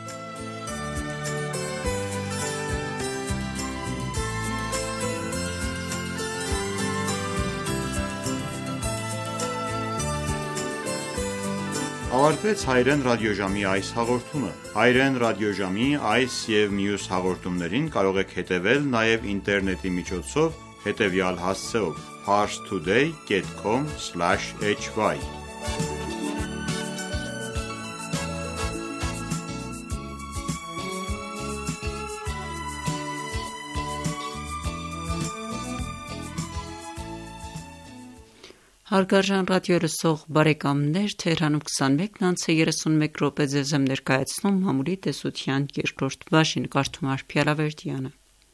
Ավարտվեց հայրեն ռադիոժամի այս հաղորդումը: Հայրեն ռադիոժամի այս և մյուս հաղորդումներին կարող եք հետևել նաև ինտերնետի միջոցով հետևյալ հասցեով՝ parstoday dot com slash h y: Հարգարժան ռադիո լսող բարեկամներ, Թեհրանում քսանմեկն անց է երեսունմեկ րոպե: Ձեզ եմ ներկայացնում մամուլի տեսության երկրորդ բաժին: Կարդում է Արփի Ալավերդյանը: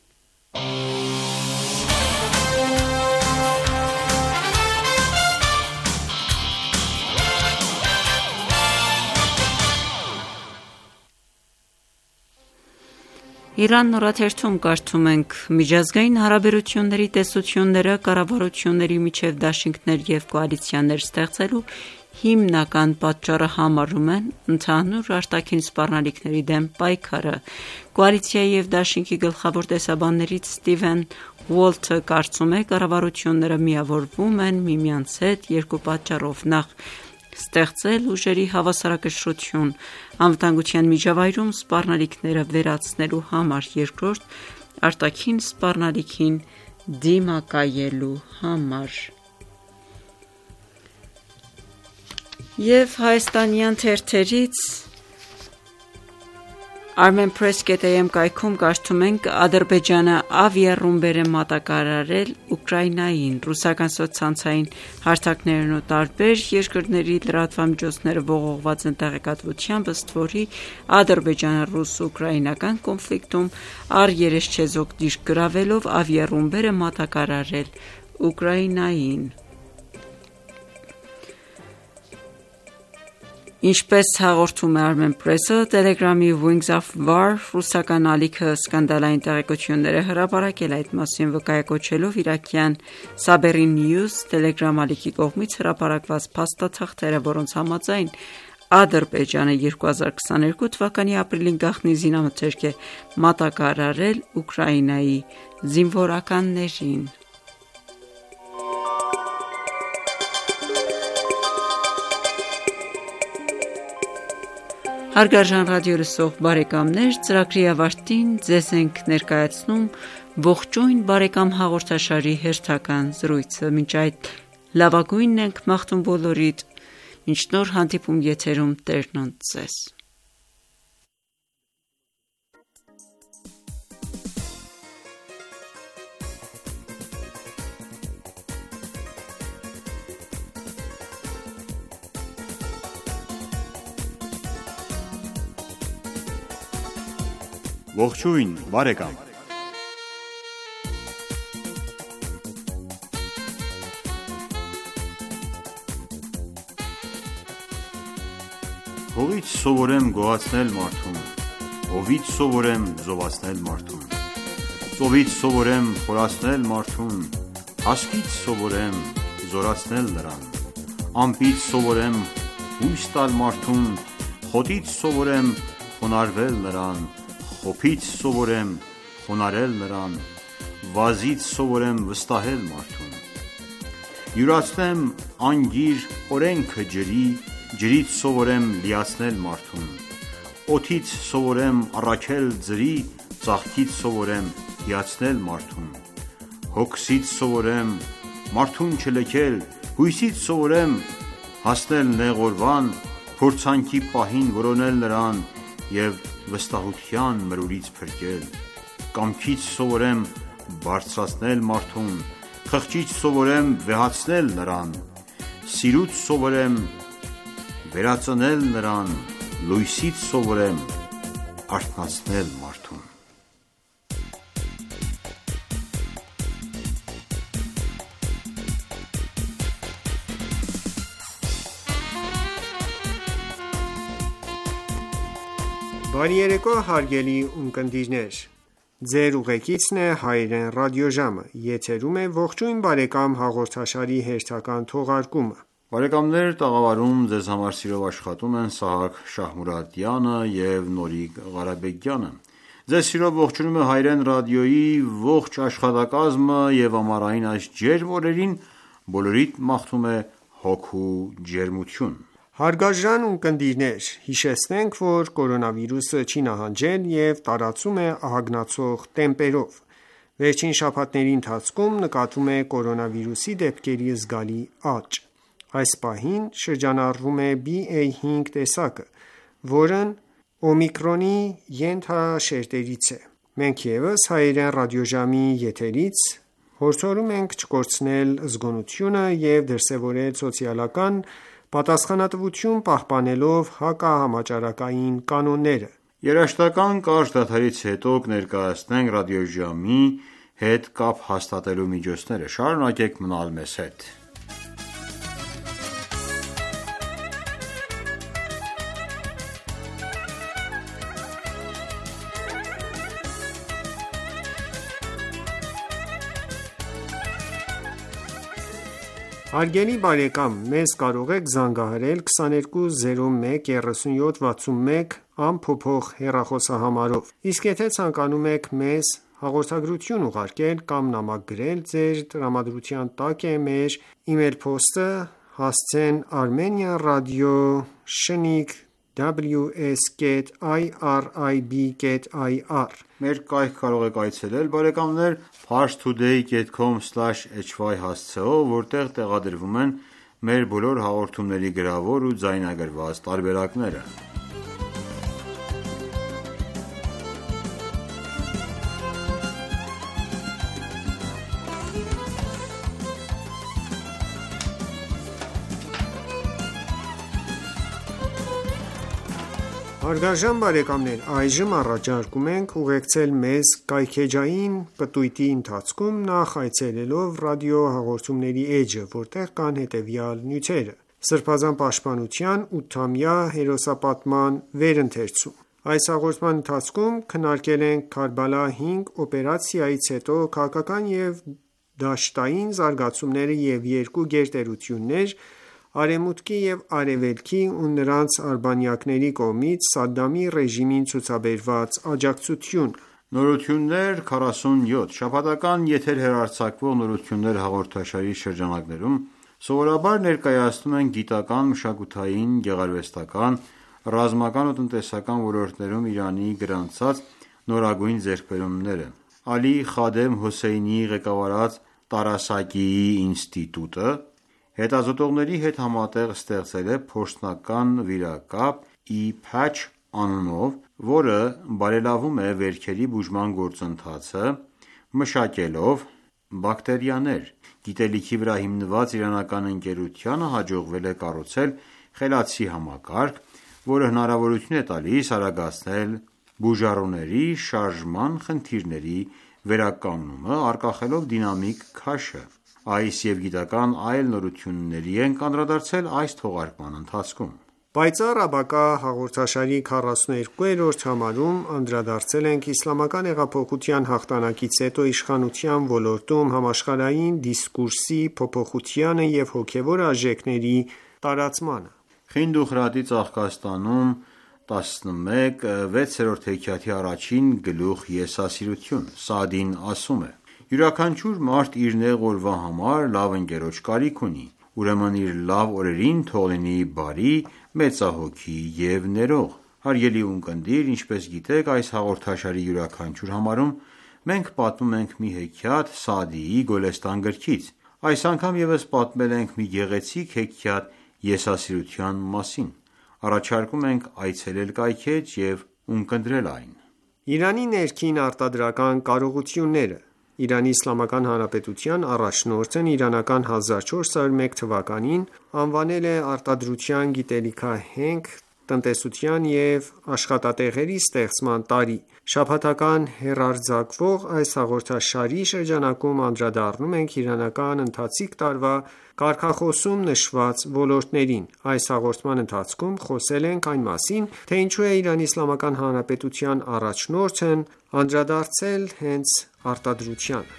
Իրանն օրաթերթում կարդում ենք. «Միջազգային հարաբերությունների տեսությունները կառավարությունների միջև դաշինքներ և կոալիցիաներ ստեղծելու հիմնական պատճառը համարում են ընդհանուր արտաքին սպառնալիքների դեմ պայքարը»: Կոալիցիայի և դաշինքի գլխավոր տեսաբաններից Սթիվեն Ուոլթը կարծում է. «Կառավարությունները միավորվում են միմյանց հետ երկու պատճառով: Նախ, ստեղծել ուժերի հավասարակշռություն անվտանգության միջավայրում սպառնալիքները վերացնելու համար, երկրորդ՝ արտաքին սպառնալիքին դիմակայելու համար։ Եվ հայաստանյան թերթերից armenpress.am կայքում կարդում ենք. Ադրբեջանը ավիառումբեր է մատակարարել Ուկրաինային, ռուսական սոցցանցային հարթակներն ու տարբեր երկրների լրատվամիջոցները ողողված են տեղեկատվությամբ, ըստ որի ադրբեջանա-ռուս-ուկրաինական կոնֆլիկտում առերեսչեզոք դիրք գրավելով ավիառումբեր է մատակարարել Ուկրաինային։ Ինչպես հաղորդում է Armenpress-ը, Telegram-ի Wings of War ռուսական ալիքը սկանդալային տեղեկություններ է հրապարակել, այդ մասին վկայակոչելով իրաքյան Saberi News Telegram ալիքի կողմից հրապարակված փաստաթղթերը, որոնց համաձայն Ադրբեջանը երկու հազար քսաներկու թվականի ապրիլին գաղտնի զինամթերք է մատակարարել Ուկրաինայի զինվորականներին։ Հարգարժան ռադիո լսող բարեկամներ, ծրագրի ավարտին ձեզ ենք ներկայացնում ողջույն բարեկամ հաղորդաշարի հերթական զրույցը։ Մինչ այդ լավագույնն ենք մաղթում բոլորիդ, մինչ նոր հանդիպում եթերում Տերն ընդ ձեզ։ Ողջույն, բարեկամ։ Հողից սովորեմ գոհացնել մարդուն, հովից սովորեմ զովացնել մարդուն, ծովից սովորեմ խորացնել մարդուն, հասկից սովորեմ զորացնել նրան, ամպից սովորեմ հույս տալ մարդուն, խոտից սովորեմ խոնարհվել նրան, խոփից սովորեմ խոնարհել նրան, վազից սովորեմ վստահել մարդուն, յուրացնեմ անգիր օրենքը ջրի, ջրից սովորեմ լիացնել մարդուն, օդից սովորեմ առաքել ձրի, ծաղկից սովորեմ հիացնել մարդուն, հոգսից սովորեմ մարդուն չլքել, հույսից սովորեմ հասնել նեղ օրվան, փորձանքի պահին որոնել նրան և վստահության մրուրից փրկել, կամքից սովորեմ բարձրացնել մարդուն, խղճից սովորեմ վեհացնել նրան, սիրուց սովորեմ վերածնել նրան, լույսից սովորեմ արթնացնել մարդուն։ Բարի երեկո հարգելի ունկնդիրներ, ձեր ուղեկիցն է Հայրեն ռադիոժամը, եթերում է ողջույն բարեկամ հաղորդաշարի հերթական թողարկումը։ Բարեկամներ, տաղավարում ձեզ համար սիրով աշխատում են Սահակ Շահմուրադյանը և Նորիկ Ղարաբեկյանը։ Ձեզ սիրով ողջունում է Հայրեն ռադիոյի ողջ աշխատակազմը և ամառային այս ջերմ օրերին բոլորիդ մաղթում է հոգու ջերմություն։ Հարգարժան ունկնդիրներ, հիշեցնենք, որ կորոնավիրուսը չի նահանջել և տարածում է ահագնացող տեմպերով։ Վերջին շաբաթների ընթացքում նկատվում է կորոնավիրուսի դեպքերի զգալի աճ։ Այս պահին շրջանառվում է բի էյ հինգ տեսակը, որն օմիկրոնի ենթաշերտերից է։ Մենք ևս Հայրեն ռադիոժամի եթերից հորդորում ենք չկորցնել զգոնությունը և դրսևորել սոցիալական պատասխանատվություն պահպանելով հակահամաճարակային կանոնները։ Երաժշտական կարճ դադարից հետո կներկայացնենք ռադիոժամի հետ կապ հաստատելու միջոցները։ Շարունակեք մնալ մեզ հետ։ Հարգելի բարեկամ, մեզ կարող եք զանգահարել քսաներկու զիրո մեկ երեսունյոթ վաթսունմեկ անփոփոխ հեռախոսահամարով։ Իսկ եթե ցանկանում եք մեզ հաղորդագրություն ուղարկել կամ նամակ գրել, ձեր տրամադրության տակ է մեր email փոստը հասցեն Armenian Radio շնիկ double-u s dot irib dot i r Մեր կայք կարող եք այցելել բարեկամներ parstoday dot com slash h y հասցեով, որտեղ տեղադրվում են մեր բոլոր հաղորդումների գրավոր ու ձայնագրված տարբերակները։ Հարգարժան բարեկամներ, այժմ առաջարկում ենք ուղեկցել մեզ կայքեջային պտույտի ընթացքում նախ այցելելով ռադիոհաղորդումների էջը, որտեղ կան հետևյալ նյութերը. Սրբազան պաշտպանության ութամյա հերոսապատման վերընթերցում։ Այս հաղորդման ընթացքում քննարկել ենք Քարբալա հինգ օպերացիայից հետո քաղաքական և դաշտային զարգացումները և երկու գերտերություններ Արևմուտքի և Արևելքի ու նրանց արբանյակների կողմից Սադդամի ռեժիմին ցուցաբերված աջակցություն։ Նորություններ քառասունյոթ Շաբաթական եթեր հեռարձակվող Նորություններ հաղորդաշարի շրջանակներում սովորաբար ներկայացնում ենք գիտական, մշակութային, գեղարվեստական, ռազմական ու տնտեսական ոլորտներում Իրանի գրանցած նորագույն ձեռքբերումները։ Ալի Խադեմ Հոսեյնիի ղեկավարած Տարասակիի ինստիտուտը հետազոտողների հետ համատեղ ստեղծել է փորձնական վիրակապ E-Patch անունով, որը բարելավում է վերքերի բուժման գործընթացը մշակելով բակտերիաներ։ Գիտելիքի վրա հիմնված իրանական ընկերությանը հաջողվել է կառուցել խելացի համակարգ, որը հնարավորություն է տալիս արագացնել բուժառուների շարժման խնդիրների վերականգնումը, արգախելով դինամիկ քաշը։ Այս և գիտական այլ նորությունների ենք անդրադարձել այս թողարկման ընթացքում։ Պայծառ ապագա հաղորդաշարի քառասուներկուերորդ համարում անդրադարձել ենք իսլամական հեղափոխության հաղթանակից հետո իշխանության ոլորտում համաշխարհային դիսկուրսի փոփոխությանը և հոգևոր արժեքների տարածմանը։ Խինդ ու խրատի ծաղկաստանում տասնմեկ վեցերորդ հեքիաթի առաջին գլուխ եսասիրություն Սաադին ասում է. Յուրաքանչյուր մարդ իր նեղ օրվա համար լավ ընկերոջ կարիք ունի, ուրեմն իր լավ օրերին թող լինի բարի, մեծահոգի և ներող։ Հարգելի ունկնդիր, ինչպես գիտեք, այս հաղորդաշարի յուրաքանչյուր համարում մենք պատմում ենք մի հեքիաթ Սաադիի Գոլեստան գրքից։ Այս անգամ ևս պատմել ենք մի գեղեցիկ հեքիաթ եսասիրության մասին։ Առաջարկում ենք այցելել կայքեջ և ունկնդրել այն։ Իրանի ներքին արտադրական կարողությունները Իրանի Իսլամական Հանրապետության առաջնորդն իրանական հազար չորս հարյուր մեկ թվականին անվանել է արտադրության, գիտելիքահենք տնտեսության և աշխատատեղերի ստեղծման տարի։ Շաբաթական հեռարձակվող այս հաղորդաշարի շրջանակում անդրադառնում ենք իրանական ընթացիկ տարվա կարգախոսում նշված ոլորտներին։ Այս հաղորդման ընթացքում խոսել ենք այն մասին, թե ինչու է Իրանի Իսլամական Հանրապետության առաջնորդն անդրադարձել հենց արտադրությանը։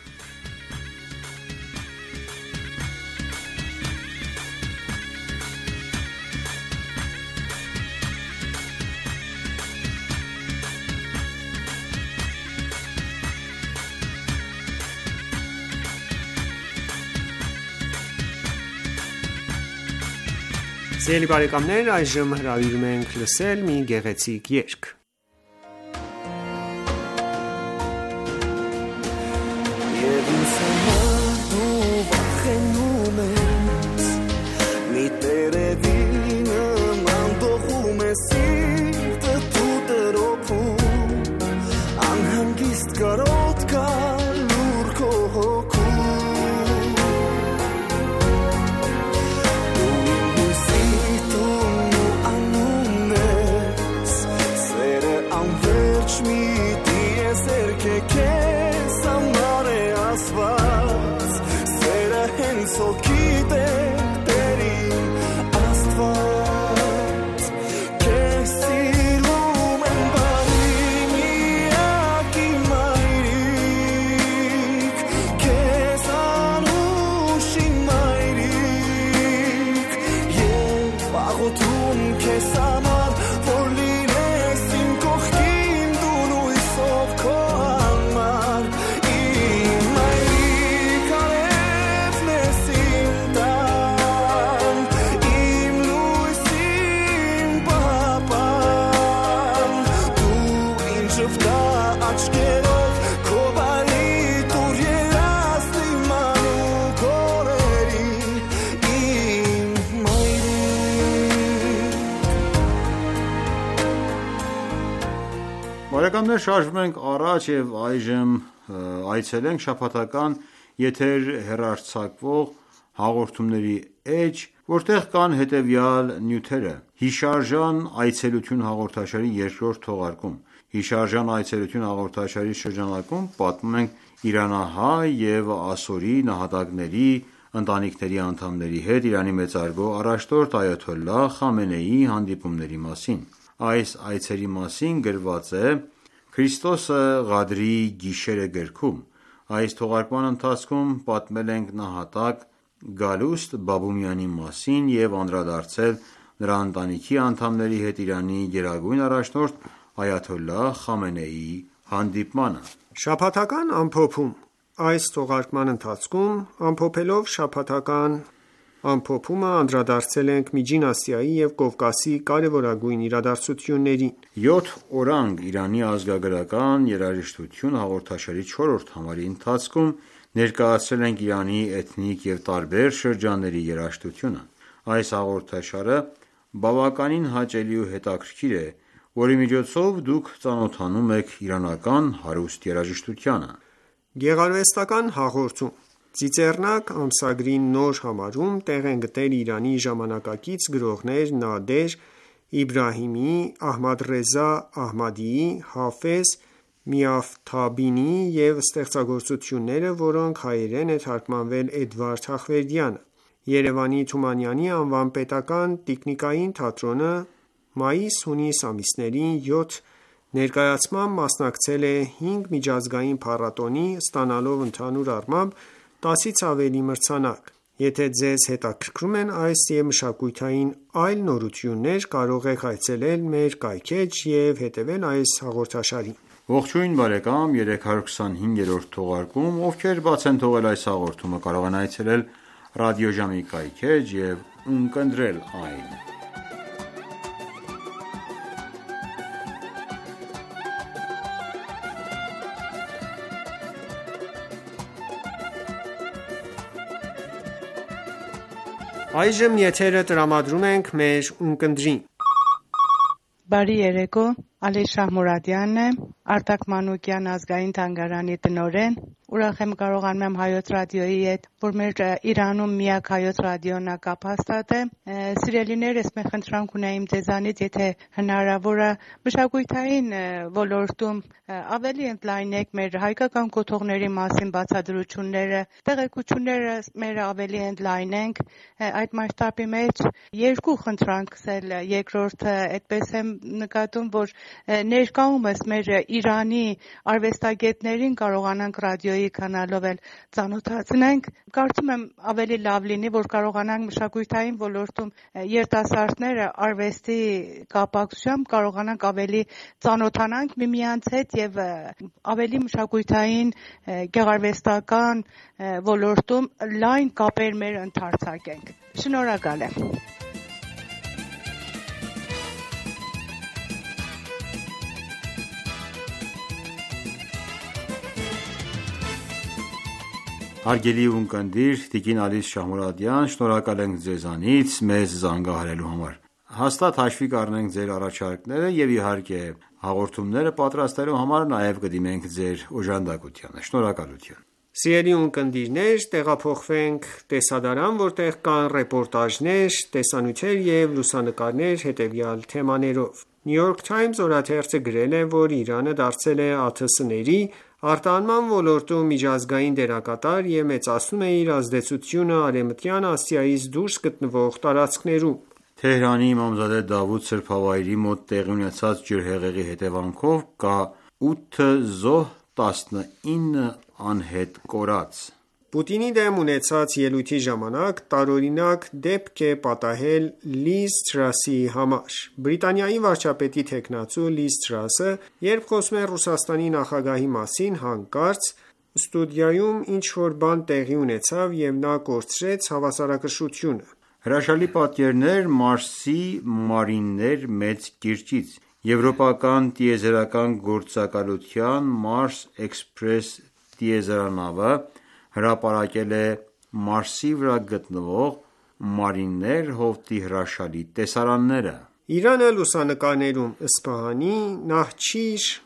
Սիրելի բարեկամներ, այժմ հրավիրում ենք լսել մի գեղեցիկ երգ։ Եվ ինձ համար դու վախենում ես, մի տերևի նման դողում ես սիրտը դու տրոփում, անհանգիստ կարոտ կա լուր քո հոգում։ Քեզ համար է ասված, սերը հենց հոգիդ է Տերին Աստված։ Քեզ սիրում եմ բարի միակ իմ մայրիկ, քեզ անուշ իմ մայրիկ, և աղոթում քեզ համար, որ լինես իմ կողքին դու լույսով քո Իմ մայրիկ արևն ես իմ տան, Բարեկամներ, շարժվում ենք առաջ եւ այժմ այցելենք շաբաթական եթեր հեռարձակվող հաղորդումների էջ, որտեղ կան հետևյալ նյութերը. Հիշարժան այցելություն հաղորդաշարի երկրորդ թողարկում։ Հիշարժան այցելություն հաղորդաշարի շրջանակում պատմում ենք իրանահայ եւ ասորի նահատակների ընտանիքների անդամների հետ Իրանի մեծարգո առաջնորդ այաթոլլահ Խամենեիի հանդիպումների մասին։ Այս այցերի մասին գրված է «Քրիստոսը Ղադրի գիշերը» գրքում։ Այս թողարկման ընթացքում պատմել ենք նահատակ Գալուստ Բաբումյանի մասին եւ անդրադարձել նրա ընտանիքի անդամների հետ Իրանի գերագույն առաջնորդ այաթոլլահ Խամենեիի հանդիպմանը։ Շաբաթական ամփոփում։ Այս թողարկման ընթացքում ամփոփելով շաբաթական ամփոփումը անդրադարձել ենք Միջին Ասիայի եւ Կովկասի կարևորագույն իրադարձություններին։ Յոթ օրանգ Իրանի ազգագրական երաժշտություն հաղորդաշարի չորրորդ համարի ընթացքում ներկայացրել ենք Իրանի էթնիկ եւ տարբեր շրջանների երաժշտությունը։ Այս հաղորդաշարը բավականին հաճելի ու հետաքրքիր է, որի միջոցով դուք ծանոթանում եք իրանական հարուստ երաժշտությանը։ Գեղարվեստական հաղորդում։ Ծիծեռնակ ամսագրի նոր համարում տեղ են գտել Իրանի ժամանակակից գրողներ Նադեր Իբրահիմի, Ահմադռեզա Ահմադիի, Հաֆեզ Միաֆթաբինի և ստեղծագործությունները, որոնք հայերեն է թարգմանվել Էդվարդ Հախվերդյանը։ Երևանի Թումանյանի անվան պետական տիկնիկային թատրոնը մայիս-հունիս ամիսներին յոթ ներկայացմամբ մասնակցել է հինգ միջազգային փառատոնի, ստանալով ընդհանուր առմամբ տասից ավելի մրցանակ։ Եթե ձեզ հետաքրքրում են այս և մշակութային այլ նորություններ, կարող եք այցելել մեր կայքէջ և հետևել այս հաղորդաշարին։ Ողջույն բարեկամ, երեք հարյուր քսանհինգերորդ թողարկում, ովքեր բաց են թողել այս հաղորդումը, կարող են այցելել ռադիոժամի կայքէջ և ունկնդրել այն։ Այժմ եթերը տրամադրում ենք մեր ունկնդրին։ Բարի երեկո, Ալի Շահմուրադյանն է, Արտակ Մանուկյան ազգային թանգարանի տնօրեն։ Ուրախ եմ կարողանում եմ Հայոց ռադիոյի հետ, որ մեր Իրանում միակ Հայոց ռադիոն է կապ հաստատե։ Սիրելիներ, ես մեկ խնդրանք ունեի ձեզանից, եթե հնարավոր է մշակութային ոլորտում ավելի ընդլայնեք մեր հայկական կոթողների մասին բացատրությունները, տեղեկությունները մեր ավելի ընդլայնենք այդ մասշտաբի մեջ։ Երկու խնդրանքս էլ, երկրորդը այդպես եմ նկատում, որ ներկայումս մեր Իրանի արվեստագետներին կարողանանք ռադիոյի կանալով էլ ծանոթացնենք։ Կարծում եմ ավելի լավ լինի, որ կարողանանք մշակութային ոլորտում երիտասարդները արվեստի կապակցությամբ կարողանանք ավելի ծանոթանանք միմյանց հետ եւ ավելի մշակութային գեղարվեստական ոլորտում լայն կապեր մեր ընդարձակենք։ Շնորհակալ եմ։ Հարգելի ունկնդիր, Տիկին Ալիս Շահմուրադյան, շնորհակալ ենք ձեզանից մեզ զանգահարելու համար։ Հաստատ հաշվի կառնենք ձեր առաջարկները եւ իհարկե հաղորդումները պատրաստելու համար նաեւ կդիմենք ձեր օժանդակությանը։ Շնորհակալություն։ Սիրելի ունկնդիրներ, տեղափոխվենք տեսադարան, որտեղ կան ռեպորտաժներ, տեսանյութեր եւ լուսանկարներ հետեւյալ թեմաներով։ New York Times օրաթերթը գրել է, որ Իրանը դարձել է ԱԹՍ-ների արտահանման ոլորտում միջազգային դերակատար և մեծացնում է իր ազդեցությունը Արևմտյան Ասիայից դուրս գտնվող տարածքներում։ Թեհրանի Իմամզադե Դավուդ սրբավայրի մոտ տեղի ունեցած ջրհեղեղի հետևանքով կա ութ զոհ, տասնինը անհետ կորած։ Պուտինի դեմ ունեցած ելույթի ժամանակ տարօրինակ դեպք է պատահել Լիզ Թրասի համար։ Բրիտանիայի վարչապետի թեկնածու Լիզ Թրասը, երբ խոսում է Ռուսաստանի նախագահի մասին, հանկարծ ստուդիայում ինչ-որ բան տեղի ունեցավ և նա կորցրեց հավասարակշռությունը։ Հրաշալի պատկերներ Մարսի մարիններ մեծ կիրճից։ Եվրոպական տիեզերական գործակալության Mars Express տիեզերանավը հրապարակել է Մարսի վրա գտնվող մարիններ հովտի հրաշալի տեսարանները։ Իրանը լուսանկարներում Սպահանի, Նահչիր,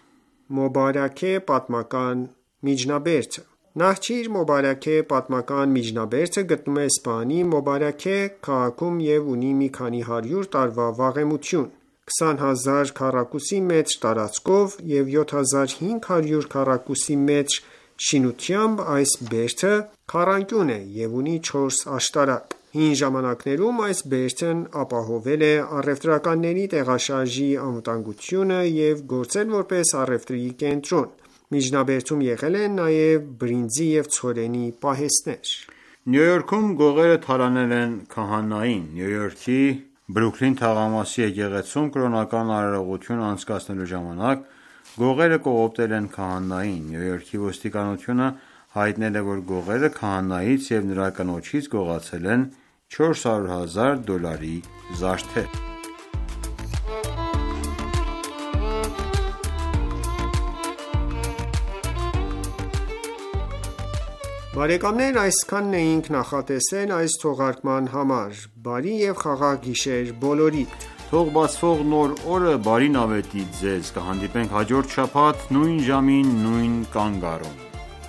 Մոբարաքե պատմական միջնաբերդը Նահջիր Մոբարաքե պատմական միջնաբերդը գտնվում է Իսպահանի Մոբարաքե քաղաքում և ունի մի քանի հարյուր տարվա վաղեմություն: քսան հազար քառակուսի մետր տարածքով և յոթ հազար հինգ հարյուր քառակուսի մետր շինությամբ այս բերդը քառանկյուն է և ունի չորս աշտարակ: Հին ժամանակներում այս բերդն ապահովել է առևտրականների տեղաշարժի անվտանգությունը և գործել որպես առևտրի կենտրոն: Միջնաբերդում եղել են նաև բրինձի և ցորենի պահեստներ: Նյու Յորքում գողերը թալանել են քահանային Նյու Յորքի Բրուքլին թաղամասի եկեղեցում կրոնական արարողություն անցկացնելու ժամանակ գողերը կողոպտել են քահանային: Նյու Յորքի ոստիկանությունը հայտնել է, որ գողերը քահանայից և նրա կնոջից գողացել են չորս հարյուր հազար դոլարի զարդեր: Բարեկամներ այսքանն էինք նախատեսել այս թողարկման համար: Բարի և խաղաղ գիշեր բոլորիդ: Թող բացվող նոր օրը բարին ավետի ձեզ: Կհանդիպենք հաջորդ շաբաթ նույն ժամին նույն կանգառում: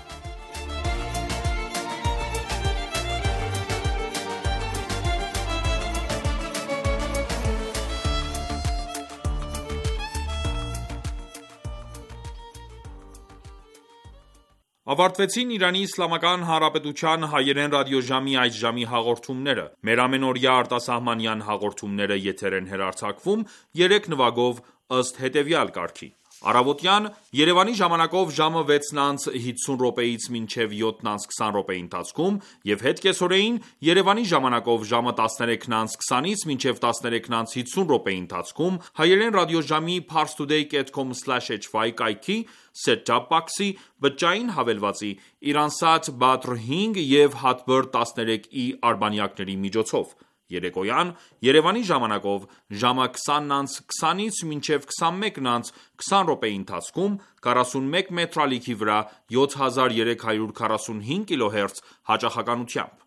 Ավարտվեցին «Իրանի Իսլամական Հանրապետության» հայերեն ռադիոժամի այս ժամի հաղորդումները: Մեր ամենօրյա արտասահմանյան հաղորդումները եթեր են հեռարձակվում երեք նվագով ըստ հետևյալ կարգի: Առավոտյան Երևանի ժամանակով ժամը վեցն անց հիսուն րոպեից մինչև յոթն անց քսան րոպեի ընթացքում և հետ կեսօրեին Երևանի ժամանակով ժամը տասներեքն անց քսանից մինչև տասներեքն անց հիսուն րոպեի ընթացքում հայերեն ռադիոժամի parstoday dot com slash h y կայքի set-top box-ի բջջային հավելվածի Iransat Badr հինգ և Hotbird տասներեք i արբանյակների միջոցով: Երեկոյան Երևանի ժամանակով ժամը քսանն անց քսանից մինչև քսանմեկն անց քսան րոպեի ընթացքում քառասունմեկ մետրալիքի վրա յոթ հազար երեք հարյուր քառասունհինգ կիլոհերց հաճախականությամբ: